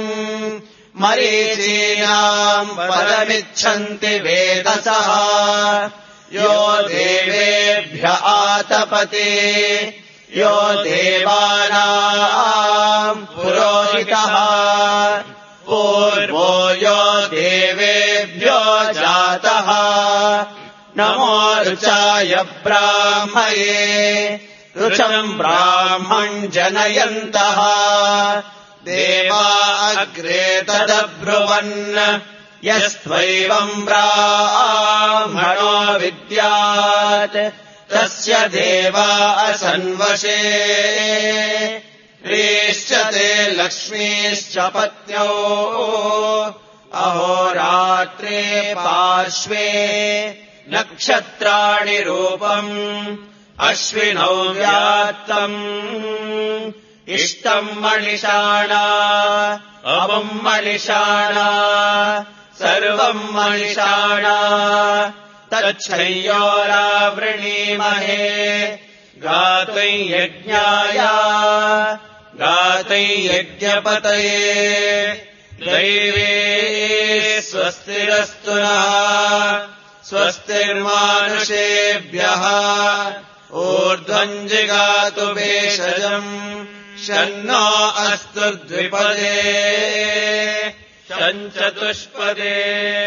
मरीचीनाम् पदमिच्छन्ति वेदसः यो देवेभ्य आतपते यो देवानाम् पुरोहितः पूर्वो यो देवेभ्यो जातः नमो रुचाय ब्राह्मये रुचम् ब्राह्मम् जनयन्तः देवा अग्रे तदब्रुवन् यस्त्वैवम् ब्राह्मणो विद्यात् तस्य देवा असन्वशे ह्रीश्च ते लक्ष्मीश्च पत्न्यौ अहोरात्रे पार्श्वे नक्षत्राणि रूपम् अश्विनौ व्यात्तम् इष्टम् मणिषाणा अमुम् मणिषाणा सर्वम् मणिषाणा तच्छय्योरावृणीमहे गातै यज्ञाय गातै यज्ञपतये दैवे स्वस्तिरस्तु नः स्वस्तिर्मानुषेभ्यः ऊर्ध्वम् जिगातु भेषजम् शन्नो अस्तु द्विपदे शञ्चतुष्पदे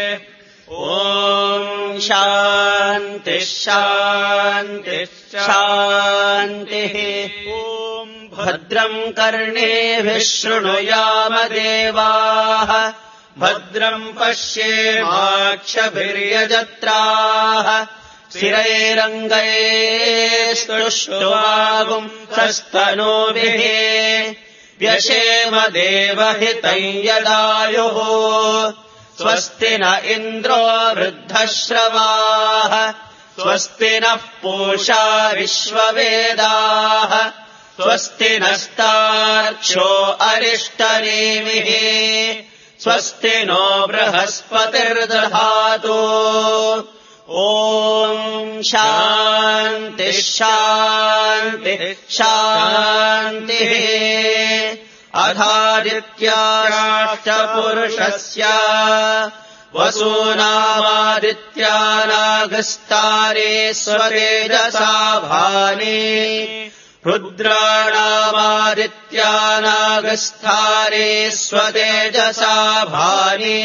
ॐ शान्तिः शान्तिः शान्तिः ॐ भद्रम् कर्णेभिः शृणुयाम देवाः भद्रम् पश्येमाक्षभिर्यजत्राः स्थिरैरङ्गैस्तुष्ट्वागुंसस्तनूभिः व्यशेम देवहितम् यदायुः स्वस्ति न इन्द्रो वृद्धश्रवाः स्वस्ति नः पूषा विश्ववेदाः स्वस्ति नस्तार्क्ष्यो अरिष्टनेमिः स्वस्ति नो बृहस्पतिर्दधातु ॐ शान्तिः शान्तिः शान्तिः अधादित्याराष्ट्रपुरुषस्य वसूनामादित्यानागस्तारे स्वतेजसा भानि रुद्राणामादित्यानागस्तारे स्वतेजसा भानि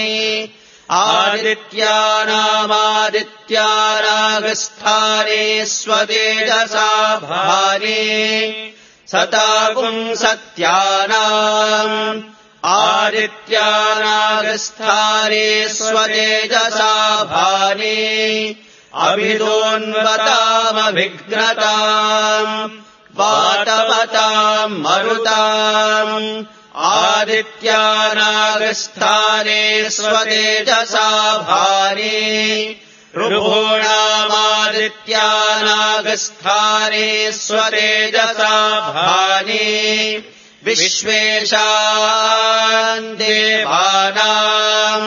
आदित्यानामादित्यानागस्तारे स्वतेजसा भानि सतागुम् सत्यानाम् आदित्यानागस्तारे स्वतेजसा भानि अभिदोन्वतामभिघ्नताम् वातवताम् मरुताम् आदित्यानागस्तारे स्वतेजसा भानि ऋभूणामादित्यानागस्तारे स्वतेजसा भानि विश्वेशान् देवानाम्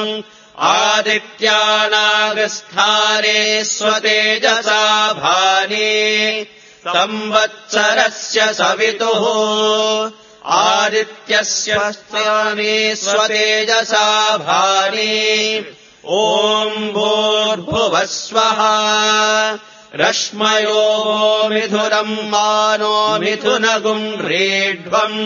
आदित्यानागस्तारे स्वतेजसा भानि संवत्सरस्य सवितुः आदित्यस्य स्थाने स्वतेजसा भानि ॐ भूर्भुवः स्वः रश्मयो मिथुनम् मानो मिथुनगुम् रेढ्वम्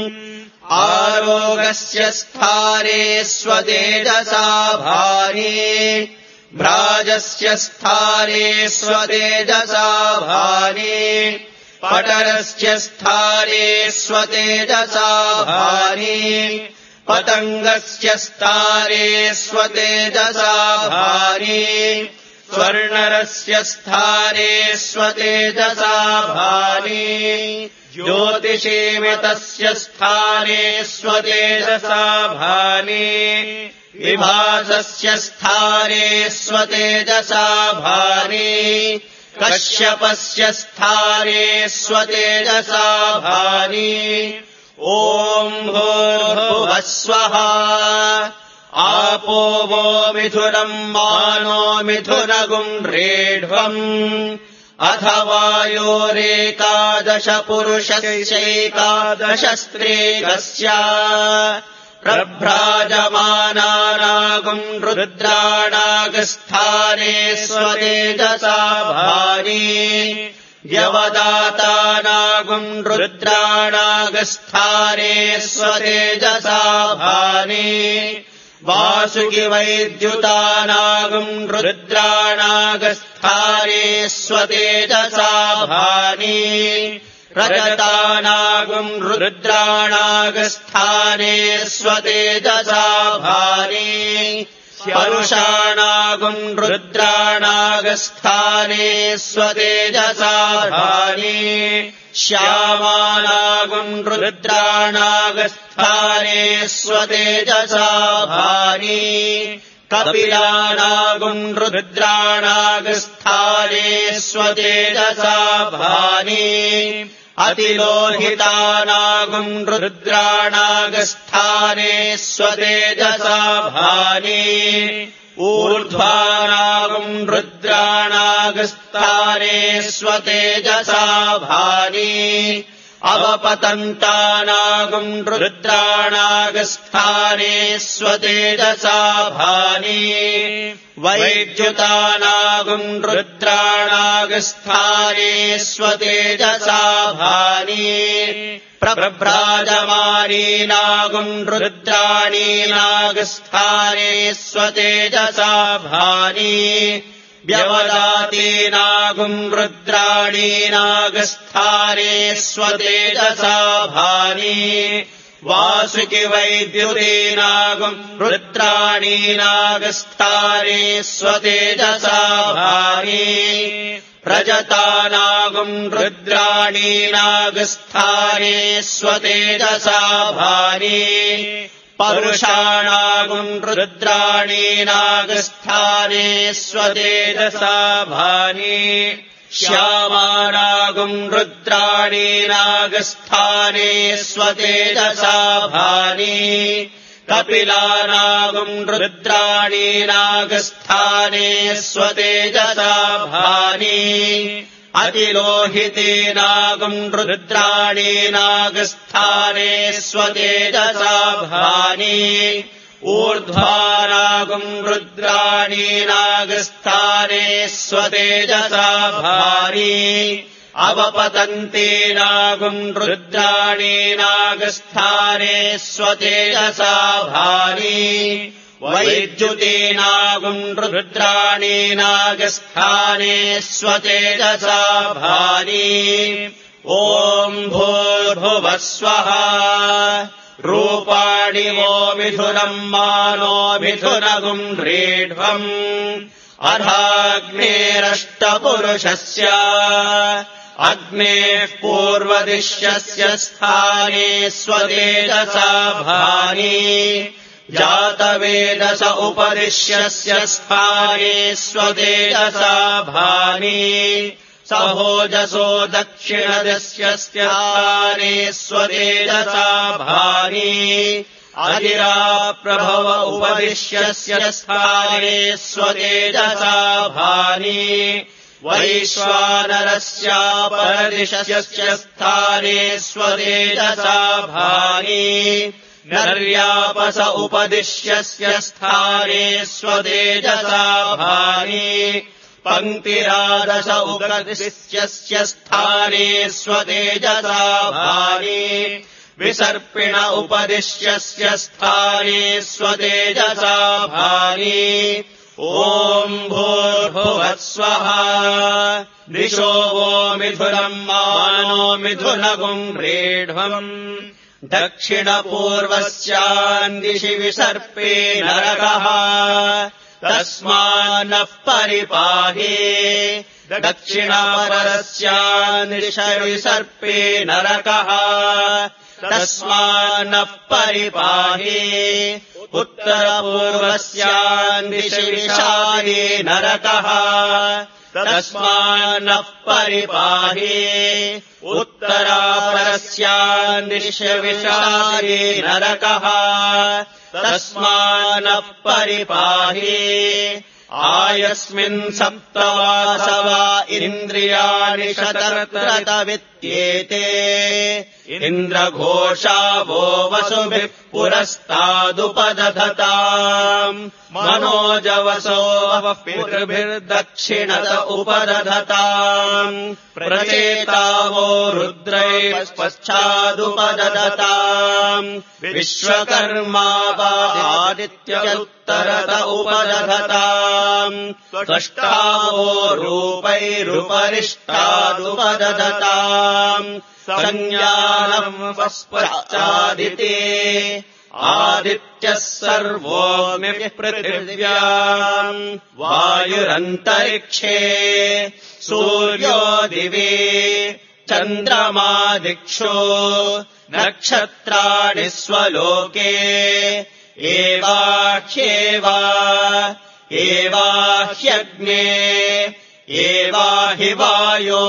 आरोगस्य स्थाने स्वतेजसा भानि भ्राजस्य स्थाने स्वतेजसा भानि पटरस्य स्थाने स्वतेजसा भानि पतङ्गस्य स्थाने स्वतेजसा भानि स्वर्णरस्य स्थाने स्वतेजसा भानि ज्योतिषीमितस्य स्थाने स्वतेजसा भानि विभासस्य स्थाने स्वतेजसा भानि कश्यपस्य स्थाने स्वतेजसा भानि ॐ भूर्भुवः स्वः आपो वो मिथुनम् मानो मिथुनगुम् रेढ्वम् अथ वायोरेकादश पुरुषस्यैकादश स्त्रीगस्य प्रभ्राजमानानागुम् रुद्राणागस्थाने स्वतेजसा भानि व्यवदातानागुम् रुद्राणागस्थाने स्वतेजसा भानि वासुकिवैद्युतानागुम् रुद्राणागस्थाने स्वतेजसा भानि रजतानागुम् रुद्राणागस्थाने स्वतेजसा भानि परुषाणागुम् रुद्राणागस्थाने स्वतेजसा भानि श्यामानागुम् रुद्राणागस्थाने स्वतेजसा भानि कपिलानागुम् रुद्राणागस्थाने स्वतेजसा भानि अतिलोहितानागुम् रुद्राणागस्थाने स्वतेजसा भानि ऊर्ध्वानागुम् रुद्राणागस्थाने स्वतेजसा भानि अवपतन्तानागुम् रुद्राणागस्थाने स्वतेजसा भानि वैद्युतानागुम् रुद्राणागस्थाने स्वतेजसा भानि प्रभ्राजमानीनागुम् रुद्राणीनागस्थाने स्वतेजसा भानि व्यवदातीनागुम् रुद्राणीनागस्थाने स्वतेजसा भानि वासुकि वैद्युतीनागुम् रुद्राणीनागस्थाने स्वतेजसा भानि प्रजतानागुम् रुद्राणीनागस्थाने स्वतेजसा भानि परुषाणागुम् रुद्राणीनागस्थाने स्वतेजसा भानि श्यामानागुम् रुद्राणीनागस्थाने स्वतेजसा भानि कपिलानागुम् रुद्राणीनागस्थाने स्वतेजसा भानि अतिलोहितेनागुम् रुद्राणीनागस्थाने स्वतेजसा भानि ऊर्ध्वानागुम् रुद्राणीनागस्थाने स्वतेजसा भानि अवपतन्तेनागुम् रुद्राणीनागस्थाने स्वतेजसा भानि वैद्युतेनागुम् रुद्राणीनागस्थाने स्वतेजसा भानि ॐ भूर्भुवः स्वः रूपाणि वो मिथुनम् मानो मिथुनगुम् रेढ्वम् अधाग्नेरष्टपुरुषस्य अग्नेः पूर्वदिश्यस्य स्थाने स्वतेजसा भानि जातवेदस उपदिश्यस्य स्थाने स्वतेजसा भानि सहोजसो दक्षिणदिश्यस्य स्थाने स्वतेजसा भानि अधिराप्रभव उपदिश्यस्य स्थाने स्वतेजसा भानि वैश्वानरस्यापरदिश्यस्य स्थाने स्वतेजसा भानि नर्यापस उपदिश्यस्य स्थाने स्वतेजसा भानि पङ्क्तिरादश उपदिश्यस्य स्थाने स्वतेजसा भानि विसर्पिण उपदिश्यस्य स्थाने स्वतेजसा भानि ॐ भूर्भुवः स्वः दिशो वो मिथुनम् मानो मिथुनगुम् रेढ्वम् दक्षिणपूर्वस्यान्दिशि विसर्पे नरकः तस्मान्नः परिपाहि दक्षिणपरस्यान्दिश विसर्पे नरकः तस्मान्नः परिपाहि उत्तरपूर्वस्यान्दिशि विशाले नरकः तस्मान्नः परिपाहि उत्तरापरस्यान्दिश विशाले नरकः तस्मान्नः परिपाहि आयस्मिन् सप्तवासवा इन्द्रियाणि शतर्त्रतवित्येते इन्द्रघोषावो वसुभिः पुरस्तादुपदधताम् मनोजवसो पितृभिर्दक्षिणत उपदधताम् प्रचेतावो रुद्रैः पश्चादुपदधताम् विश्वकर्मा वा आदित्ययुत्तरत उपदधताम् त्वष्टावो रूपैरुपरिष्टादुपदधताम् संज्ञानम् पश्चादिते आदित्यः सर्वोऽग्निः पृथिव्याम् वायुरन्तरिक्षे सूर्यो दिवे चन्द्रमा दिक्षु नक्षत्राणि स्वलोके एवाह्यग्ने एवाहि वायो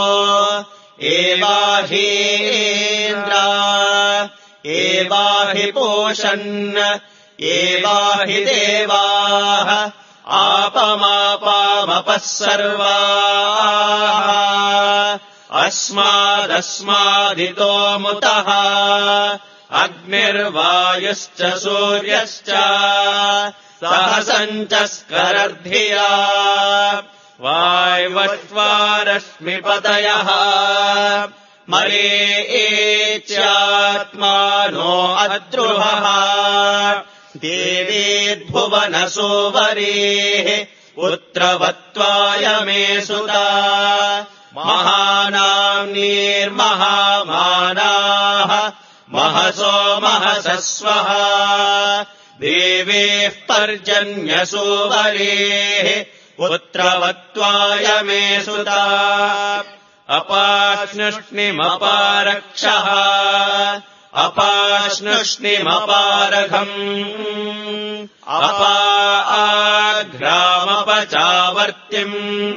एवाहीन्द्रा एवाहि पोषन् एवाहि देवाः आपमापामपः सर्वाः अस्मादस्मादितो मुतः अग्निर्वायुश्च सूर्यश्च सहसञ्च स्करर्धिया वायवश्वारश्मिपतयः मरीच्यात्मानो अद्रुहः देवीद्भुवनसोवरेः पुत्रवत्त्वाय मे सुता महानाम्नीर्महामानाः महसो महसस्वः देवेः पर्जन्यसोवरेः पुत्रवत्त्वाय मे सुता अपाश्नुष्णिमपारक्षः अपाश्नुष्णिमपारघम् अपाघ्रामपचावर्तिम्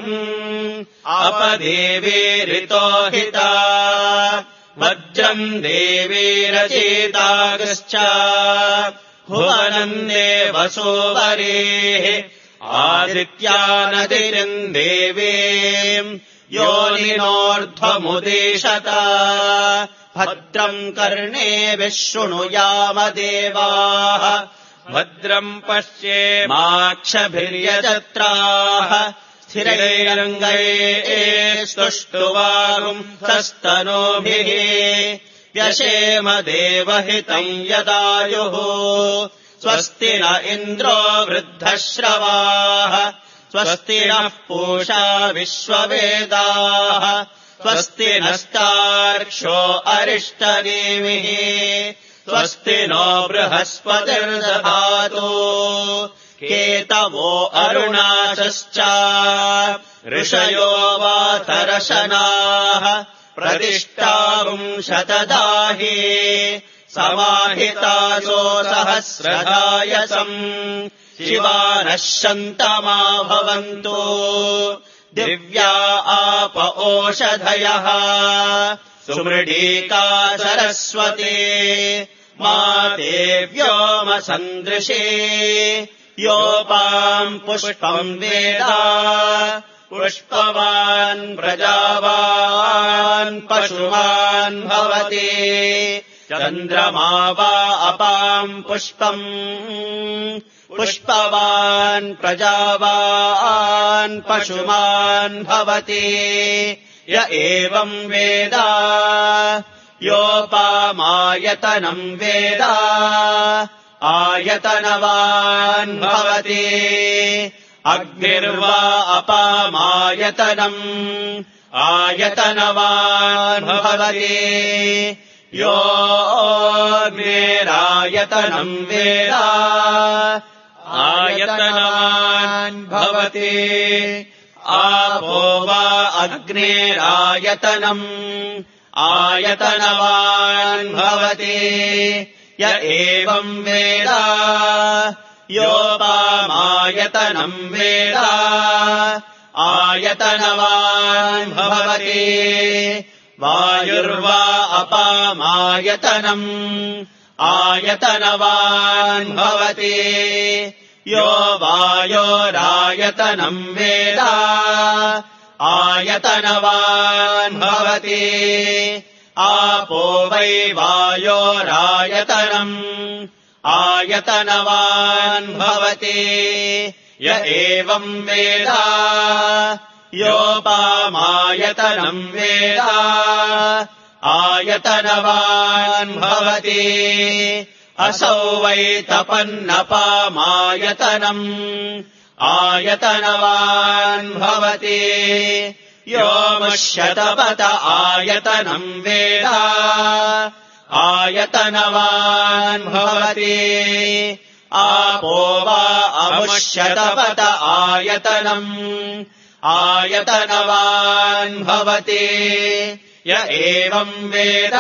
अपदेवीरितोहिता वज्रम् देवीरचेतागश्च भुवनम् देवसोवरेः आदित्यानदिरिम् देवीम् योनिनोर्ध्वमुदेशत भद्रम् कर्णेभिः शृणुयाम देवाः भद्रम् पश्येमाक्षभिर्यजत्राः स्थिरैरङ्गैः स्तुष्टुवागुंसस्तनूभिः व्यशेम देवहितम् यदायुः स्वस्ति न इन्द्रो वृद्धश्रवाः स्वस्ति नः पूषा विश्ववेदाः स्वस्ति नस्तार्क्ष्यो अरिष्टनेमिः स्वस्ति नो बृहस्पतिर्दधातु केतवो अरुणाशश्च ऋषयो वातरशनाः प्रतिष्ठाविंशतदाहि समाहितासो सहस्रदायसम् शिवानः शन्तमा भवन्तु दिव्या आप ओषधयः सुमृडीका सरस्वती मा देव्योमसन्दृशे योपाम् पुष्पम् वेद पुष्पवान् प्रजावान् पशुमान् भवति चन्द्रमा वा अपाम् पुष्पम् पुष्पवान् प्रजावान् पशुमान् भवति य एवम् वेद योपामायतनम् वेद आयतनवान् भवति अग्निर्वा अपामायतनम् आयतनवान् भवति योऽग्निरायतनम् वेद आयतनवान् भवति आपो वा अग्निरायतनम् आयतनवान् भवति य एवम् वेद योपामायतनम् वेद आयतनवान् भवति वायुर्वा अपामायतनम् आयतनवान् भवति यो वायोरायतनम् वेद आयतनवान् भवति आपो वै वायोरायतनम् आयतनवान् भवति य एवम् वेद योपामायतनम् वेद आयतनवान् भवति असौ वै तपन्नपामायतनम् आयतनवान् भवति यो मुष्यतपत आयतनम् वेद आयतनवान् भवति आपो वा अमुष्यतपत आयतनम् आयतनवान् भवति य एवम् वेद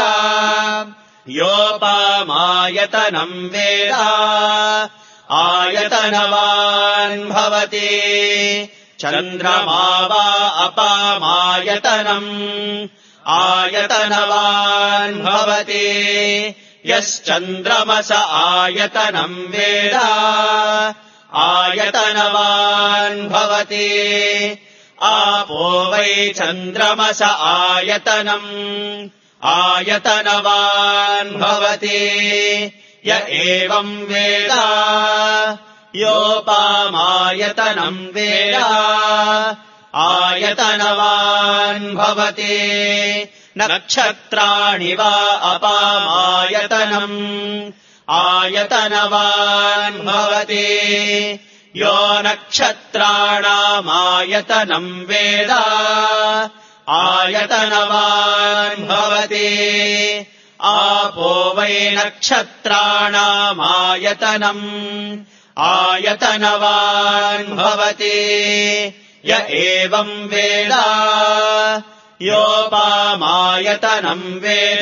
योपामायतनम् वेद आयतनवान् भवति चन्द्रमा वा अपामायतनम् आयतनवान् भवति यश्चन्द्रमस आयतनम् वेद आयतनवान् भवति आपो वै चन्द्रमस आयतनम् आयतनवान् भवति य एवम् वेद योपामायतनम् वेद आयतनवान् भवति नक्षत्राणि वा अपामायतनम् आयतनवान् भवति यो नक्षत्राणामायतनम् वेद आयतनवान् भवति आपो वै नक्षत्राणामायतनम् आयतनवान् भवति य एवम् वेद योपामायतनम् वेद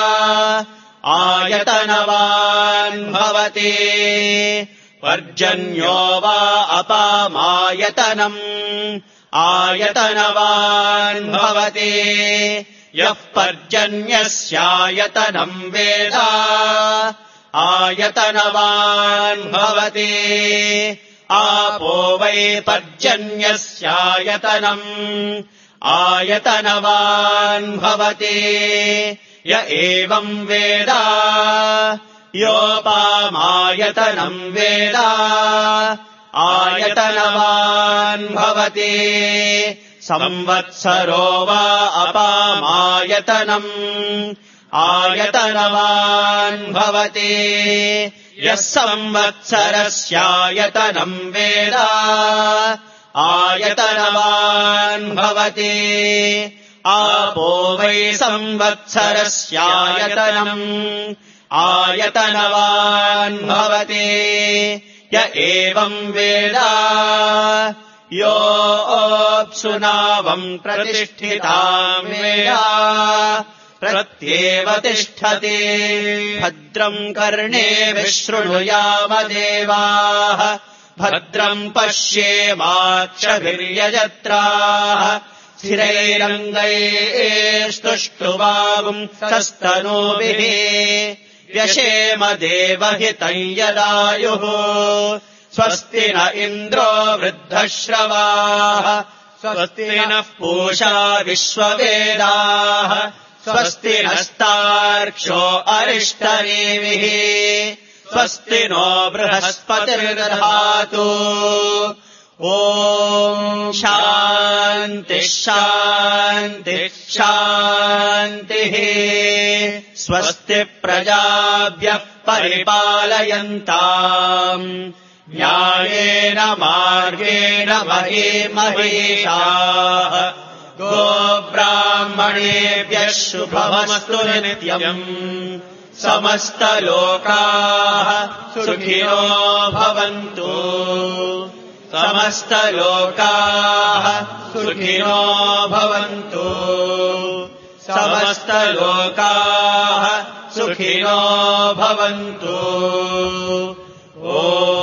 आयतनवान् भवति पर्जन्यो वा अपामायतनम् आयतनवान् भवति यः पर्जन्यस्यायतनम् वेद आयतनवान् भवति आपो वै पर्जन्यस्यायतनम् आयतनवान् भवति य एवम् वेद योपामायतनम् वेद आयतनवान् भवति संवत्सरो वा अपामायतनम् आयतनवान् भवति यः संवत्सरस्यायतनम् वेद आयतनवान् भवति आपो वै संवत्सरस्यायतनम् आयतनवान् भवति य एवम् वेद योऽप्सुनावम् प्रतिष्ठिताम् वेद प्रत्येव तिष्ठति भद्रम् कर्णेभिः शृणुयाम देवाः भद्रम् पश्येमाक्षभिर्यजत्राः स्थिरैरङ्गैस्तुष्टुवागुंसस्तनूभिः व्यशेम देवहितम् यदायुः स्वस्ति न इन्द्रो वृद्धश्रवाः स्वस्ति नः पूषा विश्ववेदाः स्वस्ति नस्तार्क्ष्यो अरिष्टनेमिः स्वस्ति नो बृहस्पतिर्दधातु ॐ शान्तिः शान्तिः शान्तिः स्वस्ति प्रजाभ्यः परिपालयन्ताम् न्यायेन मार्गेण महीमहीषाः गोब्राह्मणेभ्यः शुभमस्तु नित्यम् समस्तलोकाः सुखिनो भवन्तु समस्तलोकाः सुखिनो भवन्तु समस्तलोकाः सुखिनो भवन्तु ॐ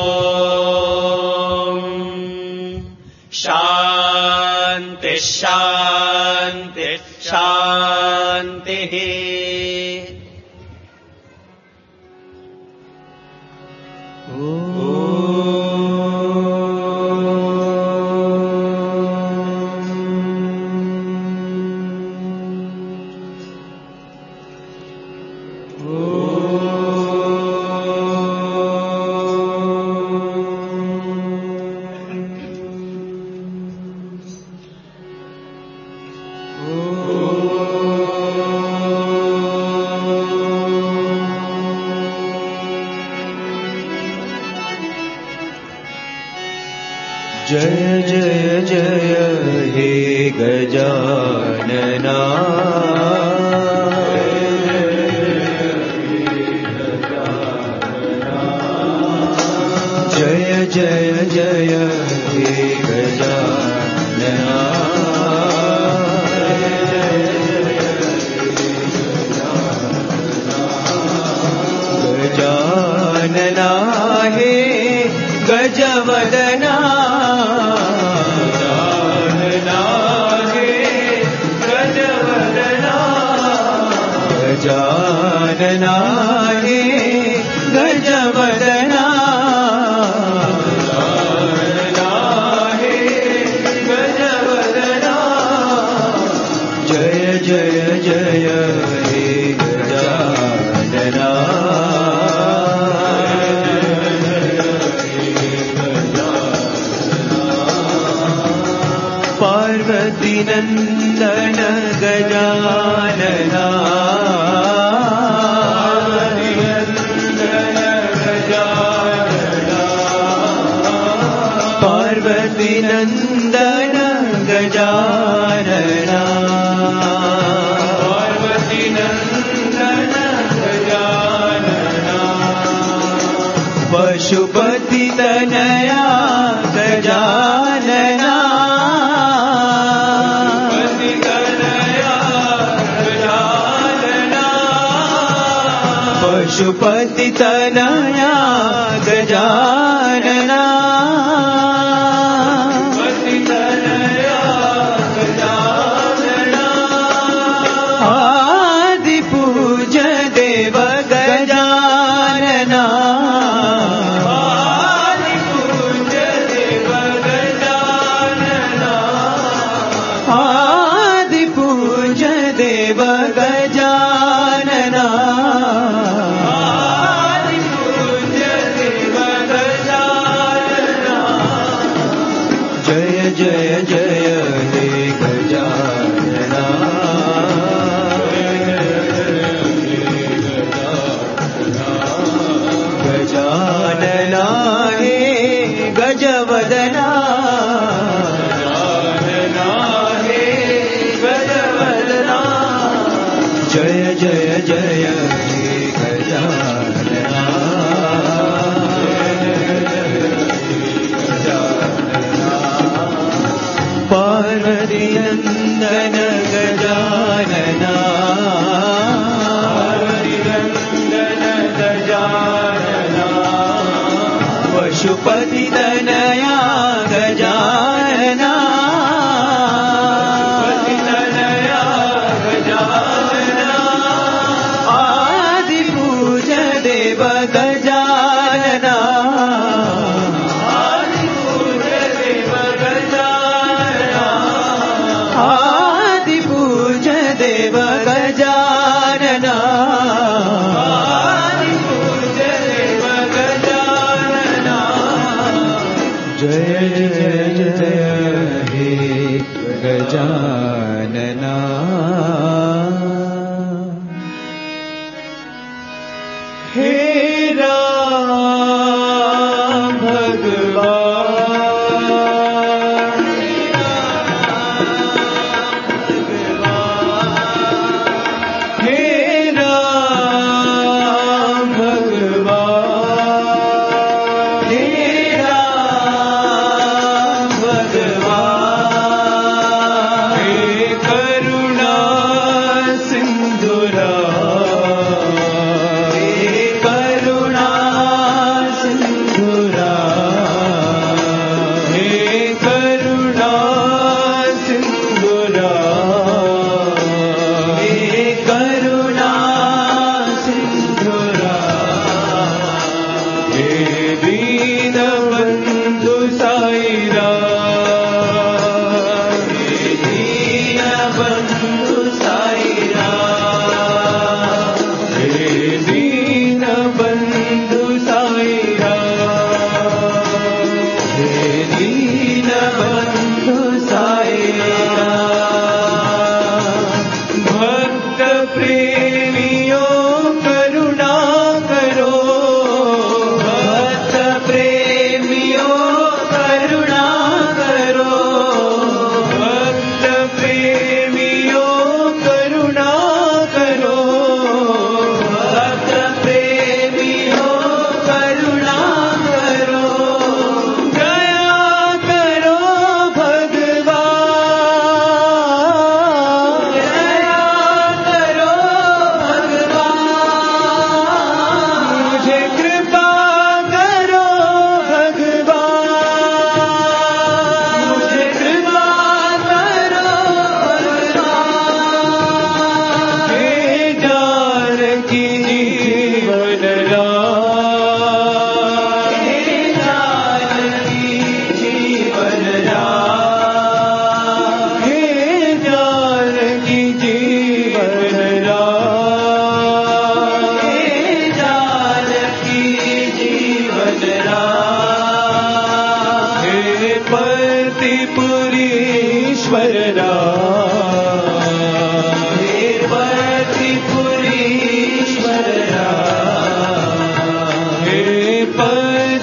शान्तिः शान्तिः शान्तिः जय जय जय हे गजानना जय जय जय हे गजानना गजानना हे गजवदना गजानना हे गजवदना नन्दन गजानना पार्वती नन्दन गजानना पार्वती नन्दन गजानना पशुपति तनया गजानना पशुपति तनया गजानना आदि पूज देव गजानना आदि पूज देव गजानना आदि पूज देव गजानना जय जय हे गजानना गजानना हे गजवदना हे गजवदना जय जय जय हे गजानना पार्वती नन्दन गजानना पार्वती नन्दन गजानना पशुपति तनया गजानना पशुपति तनया गजानना आदि पूज देव गजानना आदि पूज देव गजानना आदि पूज देव गजानना जय जय जय हे गजानना हे राम भगवान हे राम भगवान हे राम भगवान हे करुणा सिंधुरा हे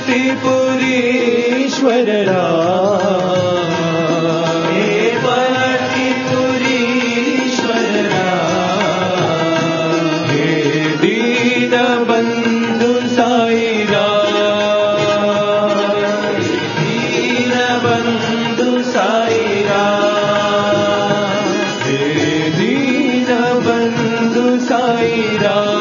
पर्तिपुरीश्वर हे पर्तिपुरीश्वर हे दीनबन्धु साई राम दीनबन्धु साई राम हे दीनबन्धु साई राम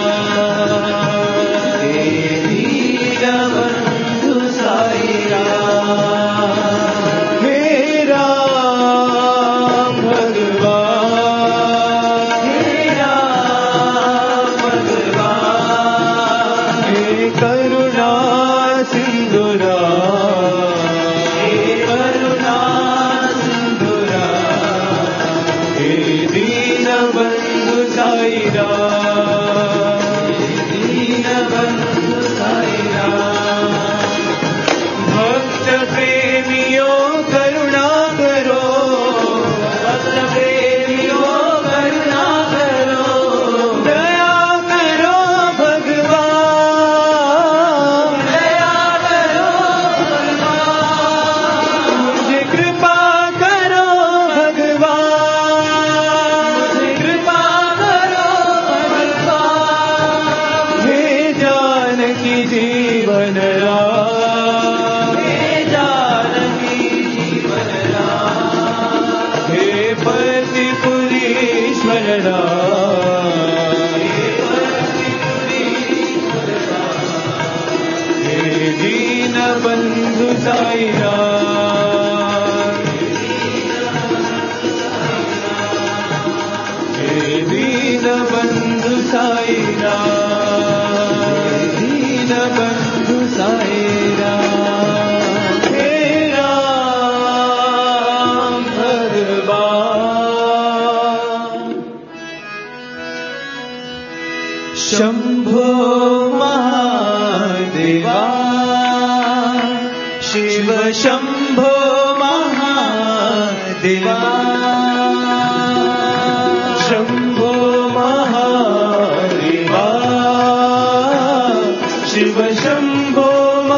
दीनबन्धु साई राम हे दीनबन्धु साई राम दीनबन्धु साई राम हे राम भगवान शंभो महादेवा शिव शंभो महादेवा शंभो महादेवा शिव शंभो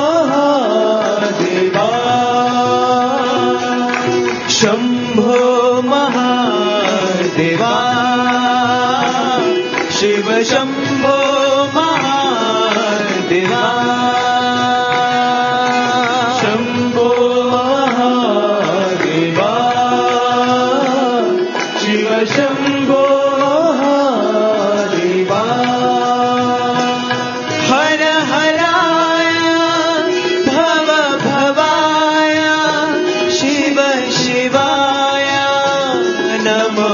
महादेवा शंभो महादेवा शिव शंभो महादेवा शंभो महादेवा हर हराय भव भवाय शिव शिवाय नमो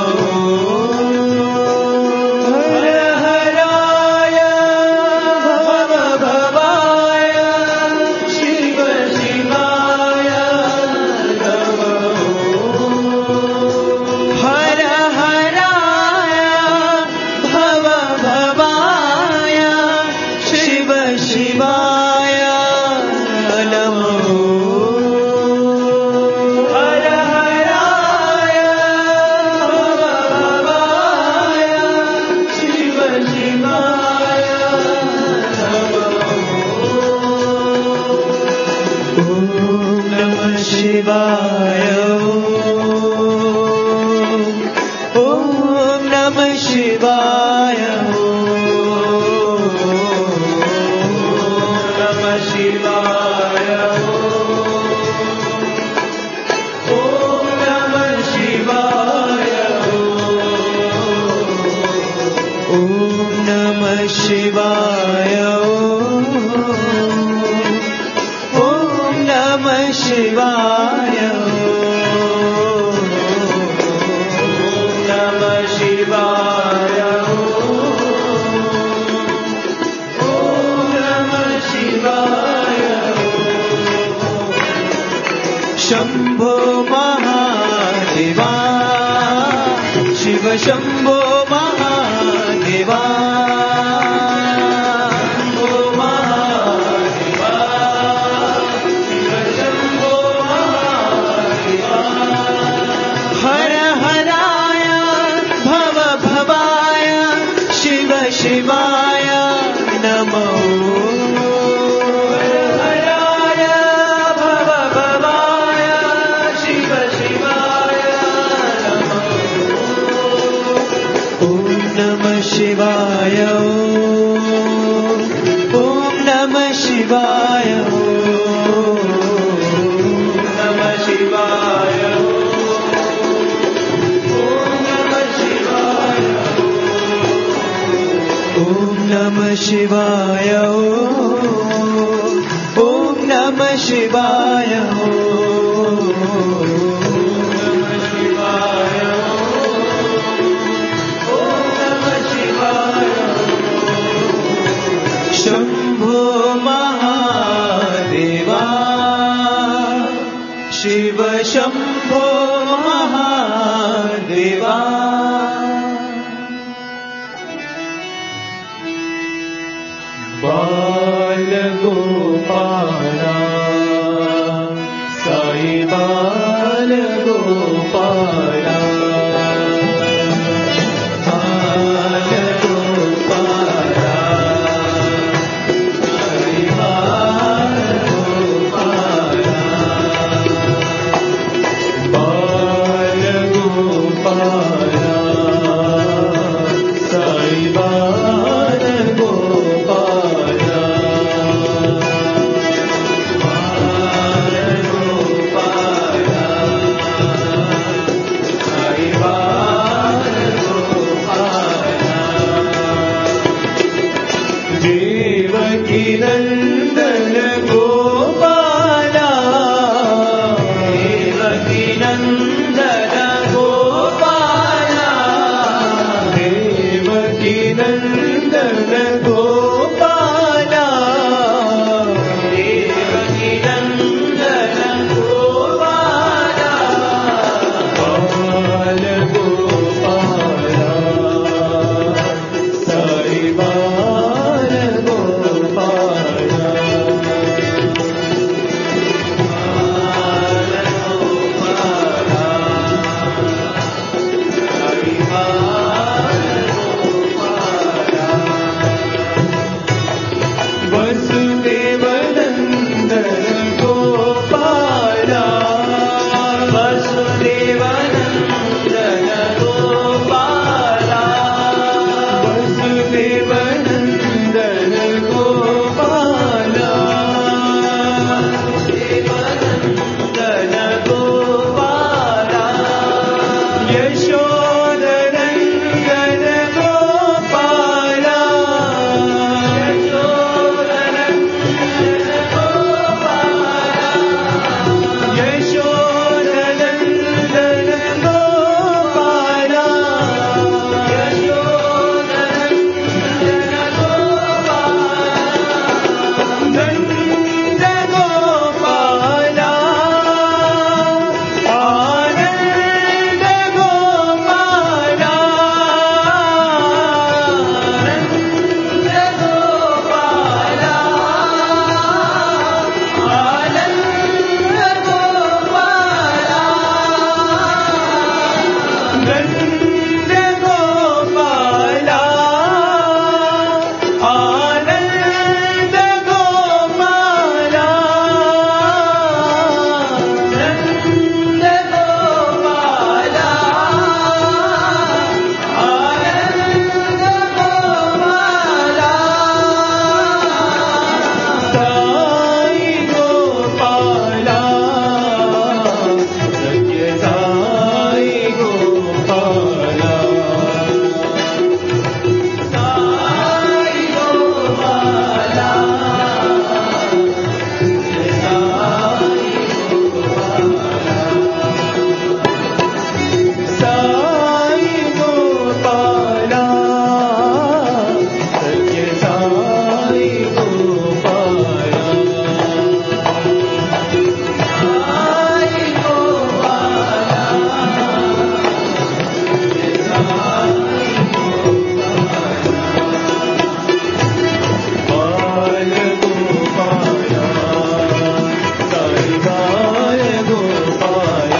हर हराय भव भवाय शिव शिवाय नमो हर शिवाय नमो हर हराय भवाय शिव शिवाय नमो ॐ नमः शिवाय ॐ नमः शिवाय शिवाय ॐ नमः शिवाय ॐ नमः शिवाय ॐ नमः शिवाय नमः शिवाय शंभो महादेवा शिव शंभो महादेवा शंभो महादेवा शिव शंभो महादेवा हर हराय भव भवाय शिव शिवाय नमो हर हराय नमः शिवाय नमः शिवाय ओम नमः शिवाय ओम नमः शिवाय शंभो महादेवा शिव शंभो महादेवा बाल गोपाला साई बाल गोपाला बाल गोपाला साई बाल गोपाला बाल गोपाला साई बाल गोपाला देवकी नंदन गोपाला देवकी नंदन गोपाला देवकी नंदन गोपाला देवकी नंदन गोपाला बाल गोपाला साई बाल गोपाला वसुदेव नंदन गोपाला वसुदेव नंदन गोपाला वसुदेव नंदन गोपाला वसुदेव नंदन गोपाला यशोदनंदन गोपाला यशोदनंदन गोपाला नंद गोपाला आनंद गोपाला नंद गोपाला आनंद गोपाला नंद गोपाला आनंद गोपाला नंद गोपाला आनंद गोपाला साई गोपाला सत्य साई गोपाला साई गोपाला साई गोपाला सत्य साई गोपाला साई गोपाला बाल गोपाला साई बाल गोपाला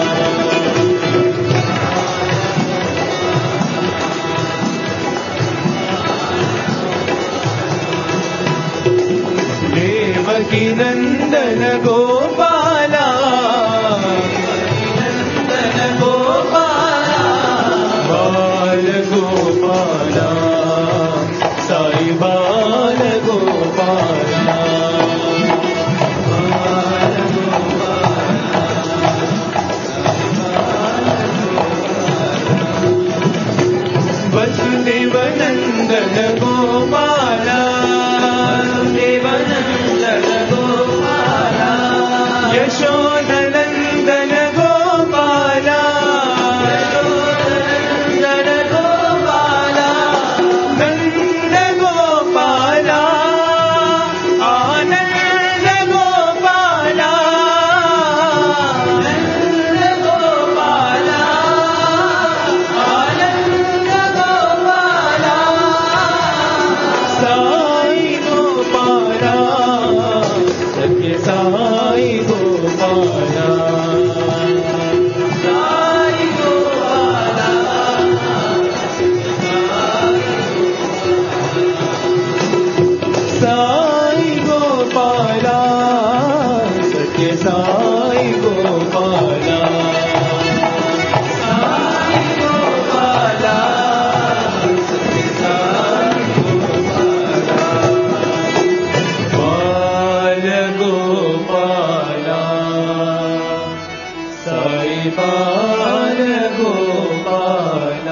देवकी नंदन गोपाला नंदन गोपाला बाल गोपाला साई बाल गोपाला वसुदेवनन्दन गोपाल देवनन्दन गोपाल यशोदनन्दन गोपाल यशोदनन्दन गोपाल नन्द गोपाल आनन्द गोपाल नन्द गोपाल आनन्द गोपाल साई गोपाल सत्य साई गोपाल साई गोपाल साई गोपाल सत्य साई गोपाल साई गोपाल सत्य साई गोपाल बाल गोपाल साई बाल गोपाल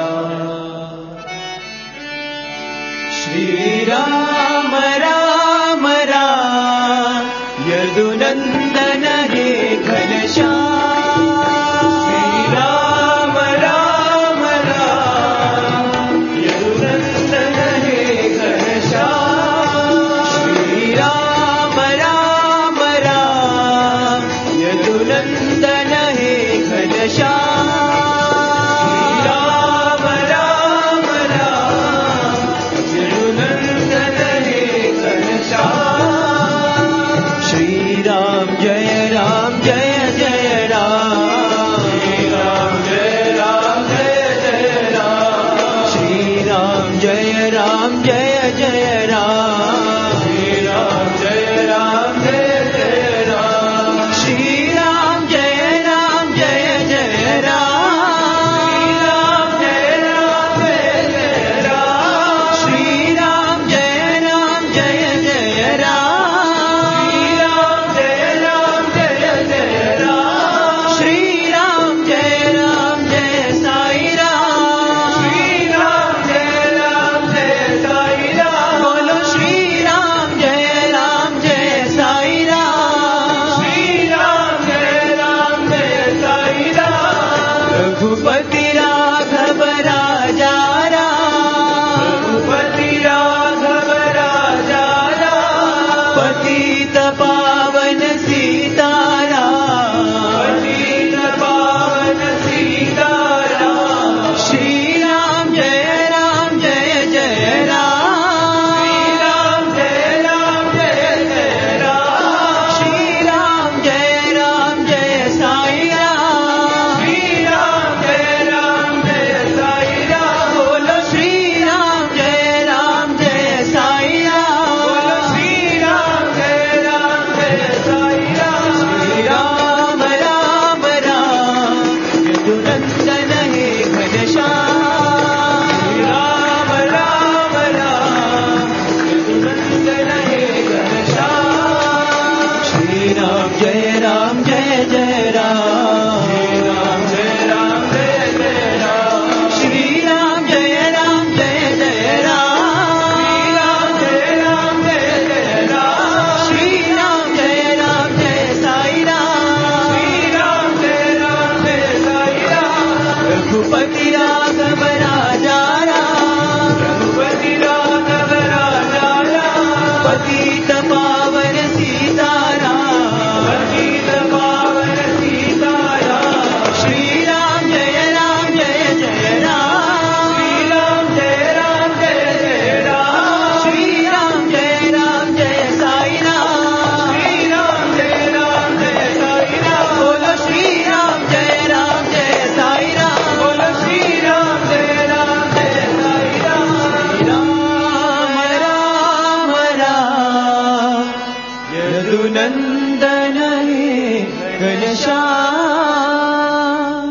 श्री राम राम राम यदुनन्दन हे घनश्याम श्री राम राम राम यदुनन्दन हे घनश्याम श्री राम राम राम यदुनन्दन हे घनश्याम राम राम राम यदुनन्दन हे घनश्याम श्री राम जय जय राम श्री राम जय जय राम श्री राम जय राम जय जय राम श्री राम जय जय राम श्री राम जय जय राम श्री राम जय जय राम श्री राम जय साई राम श्री राम जय साई राम बोलो श्री राम जय साई राम श्री राम जय साई राम रघुपति राघव राजा राम रघुपति राघव राजा राम पतित पावन सीताराम पतित पावन सीताराम श्री राम जय जय राम श्री राम जय जय राम श्री राम जय साई राम श्री राम जय साई राम बोलो श्री राम जय साई राम बोलो श्री राम जय साई राम श्री राम राम राम यदुनन्दन हे घनश्याम श्री राम राम राम यदुनन्दन हे घनश्याम श्री राम जय जय राम श्री राम जय जय राम श्री राम जय जय राम श्री राम जय साई राम श्री राम जय साई राम रघुपति राघव राजा राम रघुपति राघव राजा राम पतित पावन सीताराम पतित पावन सीताराम श्री राम जय जय राम श्री राम जय जय राम श्री राम जय साई राम श्री राम जय साई राम बोलो श्री राम जय साई राम बोलो श्री राम जय साई राम राम राम राम यदुनन्दन हे घनश्याम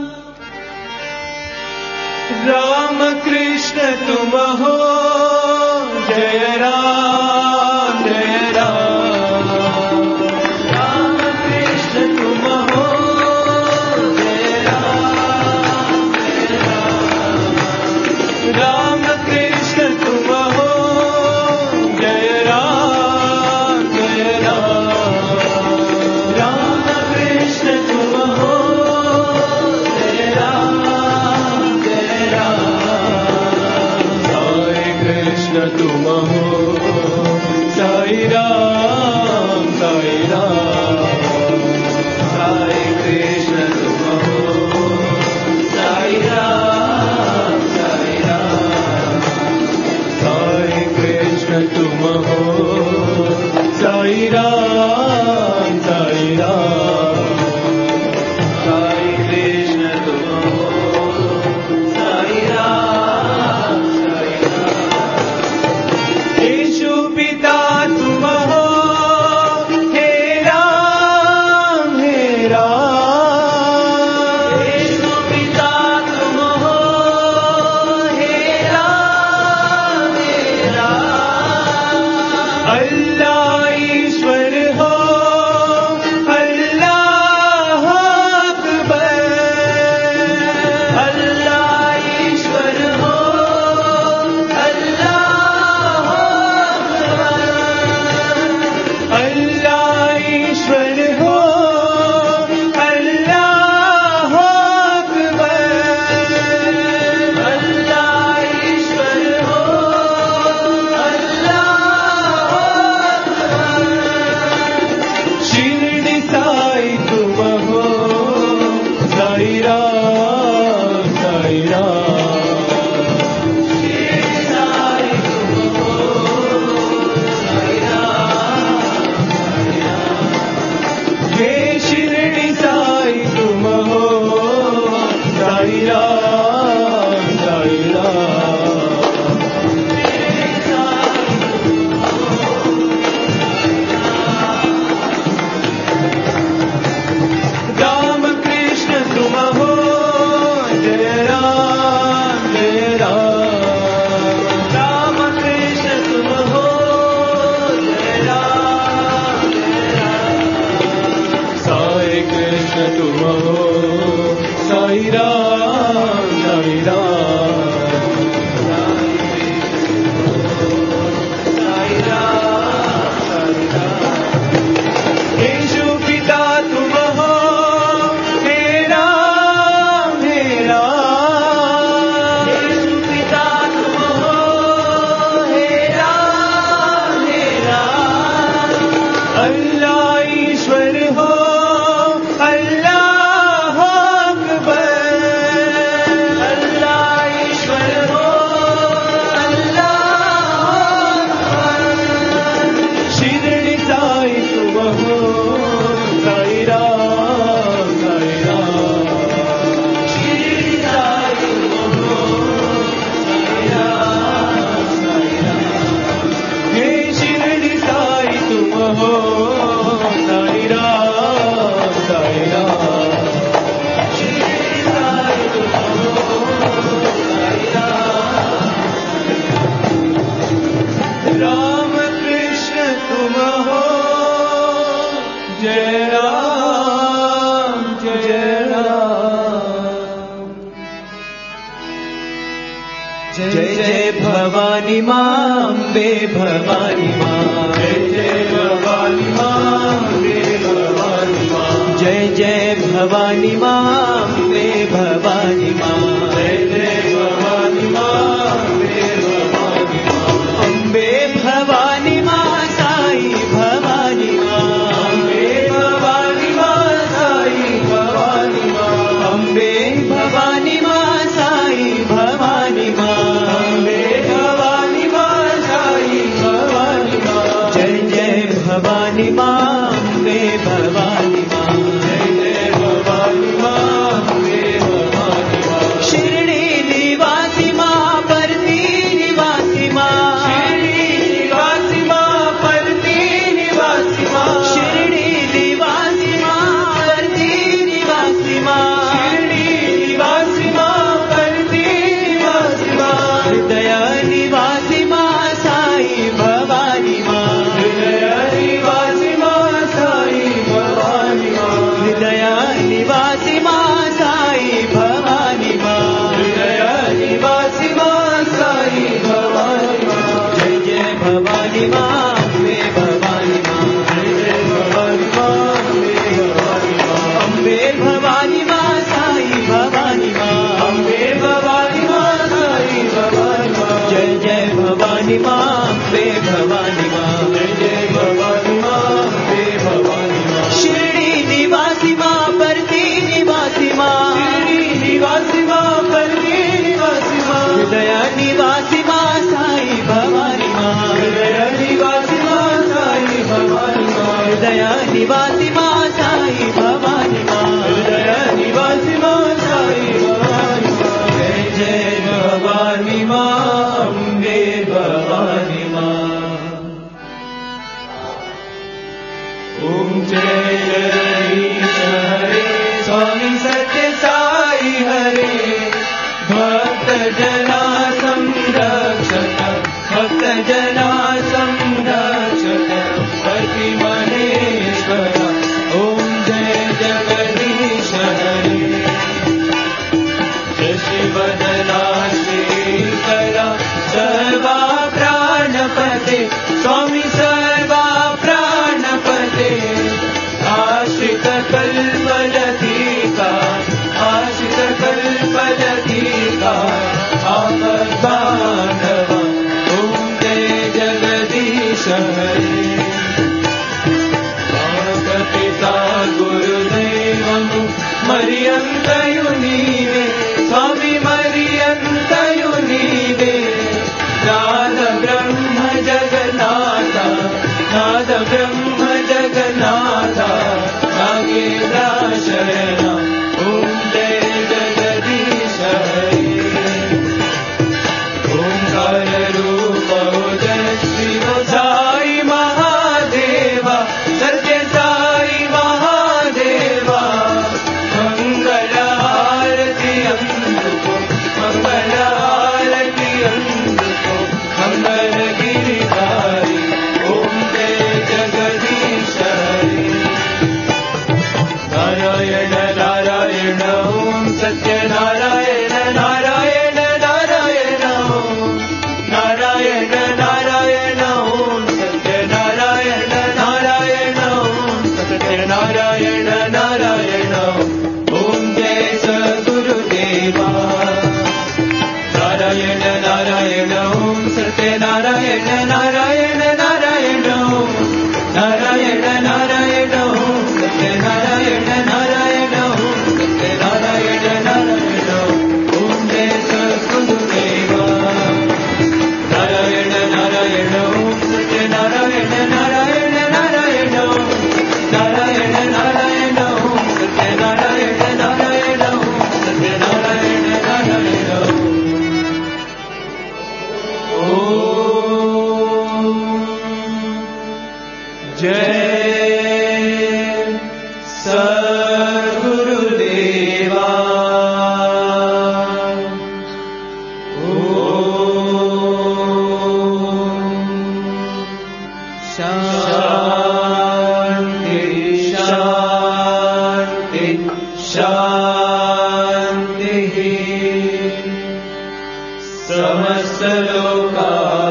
राम कृष्ण तुम हो जय राम साई राम साई राम साई कृष्ण तुम हो साई राम यीशु पिता तुम हो हे राम यीशु पिता तुम हो हे राम अल्लाह ईश्वर हो अल्लाह अकबर अल्लाह ईश्वर हो अल्लाह अल्लाह ईश्वर हो अल्लाह अकबर अल्लाह ईश्वर हो शिरडी साई तुम हो साई राम साई राम शिरडी साई तुम हो साई राम हे शिरडी साई तुम हो साई राम साई राम कृष्ण तुम हो जय राम राम कृष्ण तुम हो जय राम साई कृष्ण तुम हो साई राम साई यीशु पिता तुम हो हे राम यीशु पिता तुम हो हे राम अल्लाह ईश्वर हो अल्लाह अकबर अल्लाह ईश्वर हो शिरडी साई तुम हो साई राम शिरडी साई तुम हो साई राम हे शिरडी साई तुम हो साई राम शिरडी साई तुम हो साई राम कृष्ण तुम हो जय राम जय जय भवानी मां अम्बे भवानी मां जय जय भवानी मां अम्बे भवानी मां जय जय भवानी मां अम्बे भवानी मां जय जय भवानी मां अम्बे भवानी मां साई भवानी मां अम्बे भवानी मां साई भवानी मां अम्बे भवानी मां साई भवानी मां अम्बे भवानी मां साई भवानी मां जय जय भवानी मां अम्बे भवानी मां जय जय भवानी मां अम्बे भवानी मां शिरडी निवासी मां परती निवासी मां शिरडी निवासी मां परती निवासी मां शिरडी निवासी मां परती निवासी मां शिरडी निवासी मां परती निवासी मां हृदय निवासी मां साई भवानी मां हृदय निवासी मां निवासी मा साई भवानी मा हृदय निवासी मा साई भवानी मा जय जय भवानी मा अम्बे भवानी मा ओम जय जगदीश हरे स्वामी सत्य साई हरे भक्त जना संरक्षक भक्त जना संरक्षक पति महेश्वर ओम जय जगदीश हरे शशिवदना श्रीकरा सर्वा प्राणपते स्वामी सर्वा प्राणपते आश्रित कल्पलतिका आश्रित कल्पलतिका आपद्बान्धव ओम जय जगदीश हरे पिता गुरुदेवं मरियन्तयु नीवे स्वामी मरियन्तयु नीवे नाद ब्रह्म जगन्नाथ नाद ब्रह्म जगन्नाथ नागेन्द्र शरण ओम जय जगदीश हरे ओंकार रूप जय शिव साई महादेवा सत्य साई महादेवा मंगल आरती अंधको मंगल आरती अंधको मंगल गिरिधारी ओम जय जगदीश हरे नारायण नारायण ओम सत्य नारायण नारायण नारायण ओम नारायण नारायण ओम सत्य नारायण नारायण ओम सत्य नारायण नारायण ओम जय सद्गुरुदेवा नारायण नारायण ओम सत्य नारायण नारायण नारायण ओम नारायण नारायण ओम सत्य नारायण नारायण ओम सत्य नारायण नारायण ओम जय सद्गुरुदेवा नारायण नारायण ओम सत्य नारायण नारायण नारायण ओम नारायण नारायण ओम सत्य नारायण नारायण ओम सत्य नारायण नारायण ओम जय सद्गुरुदेवा शांति शांति शांति समस्त लोका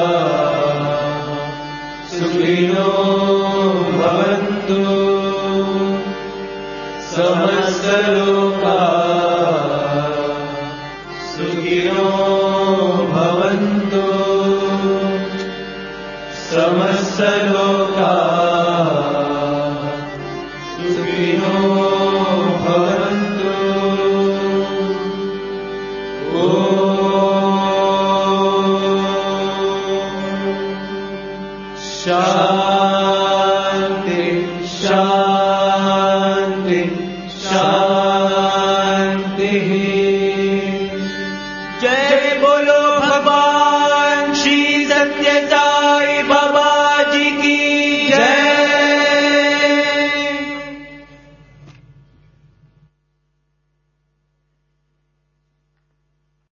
सुखिनो भवन्तु समस्त लोका सुखिनो भवन्तु समस्त लोका सुखिनो भवन्तु ओम शांति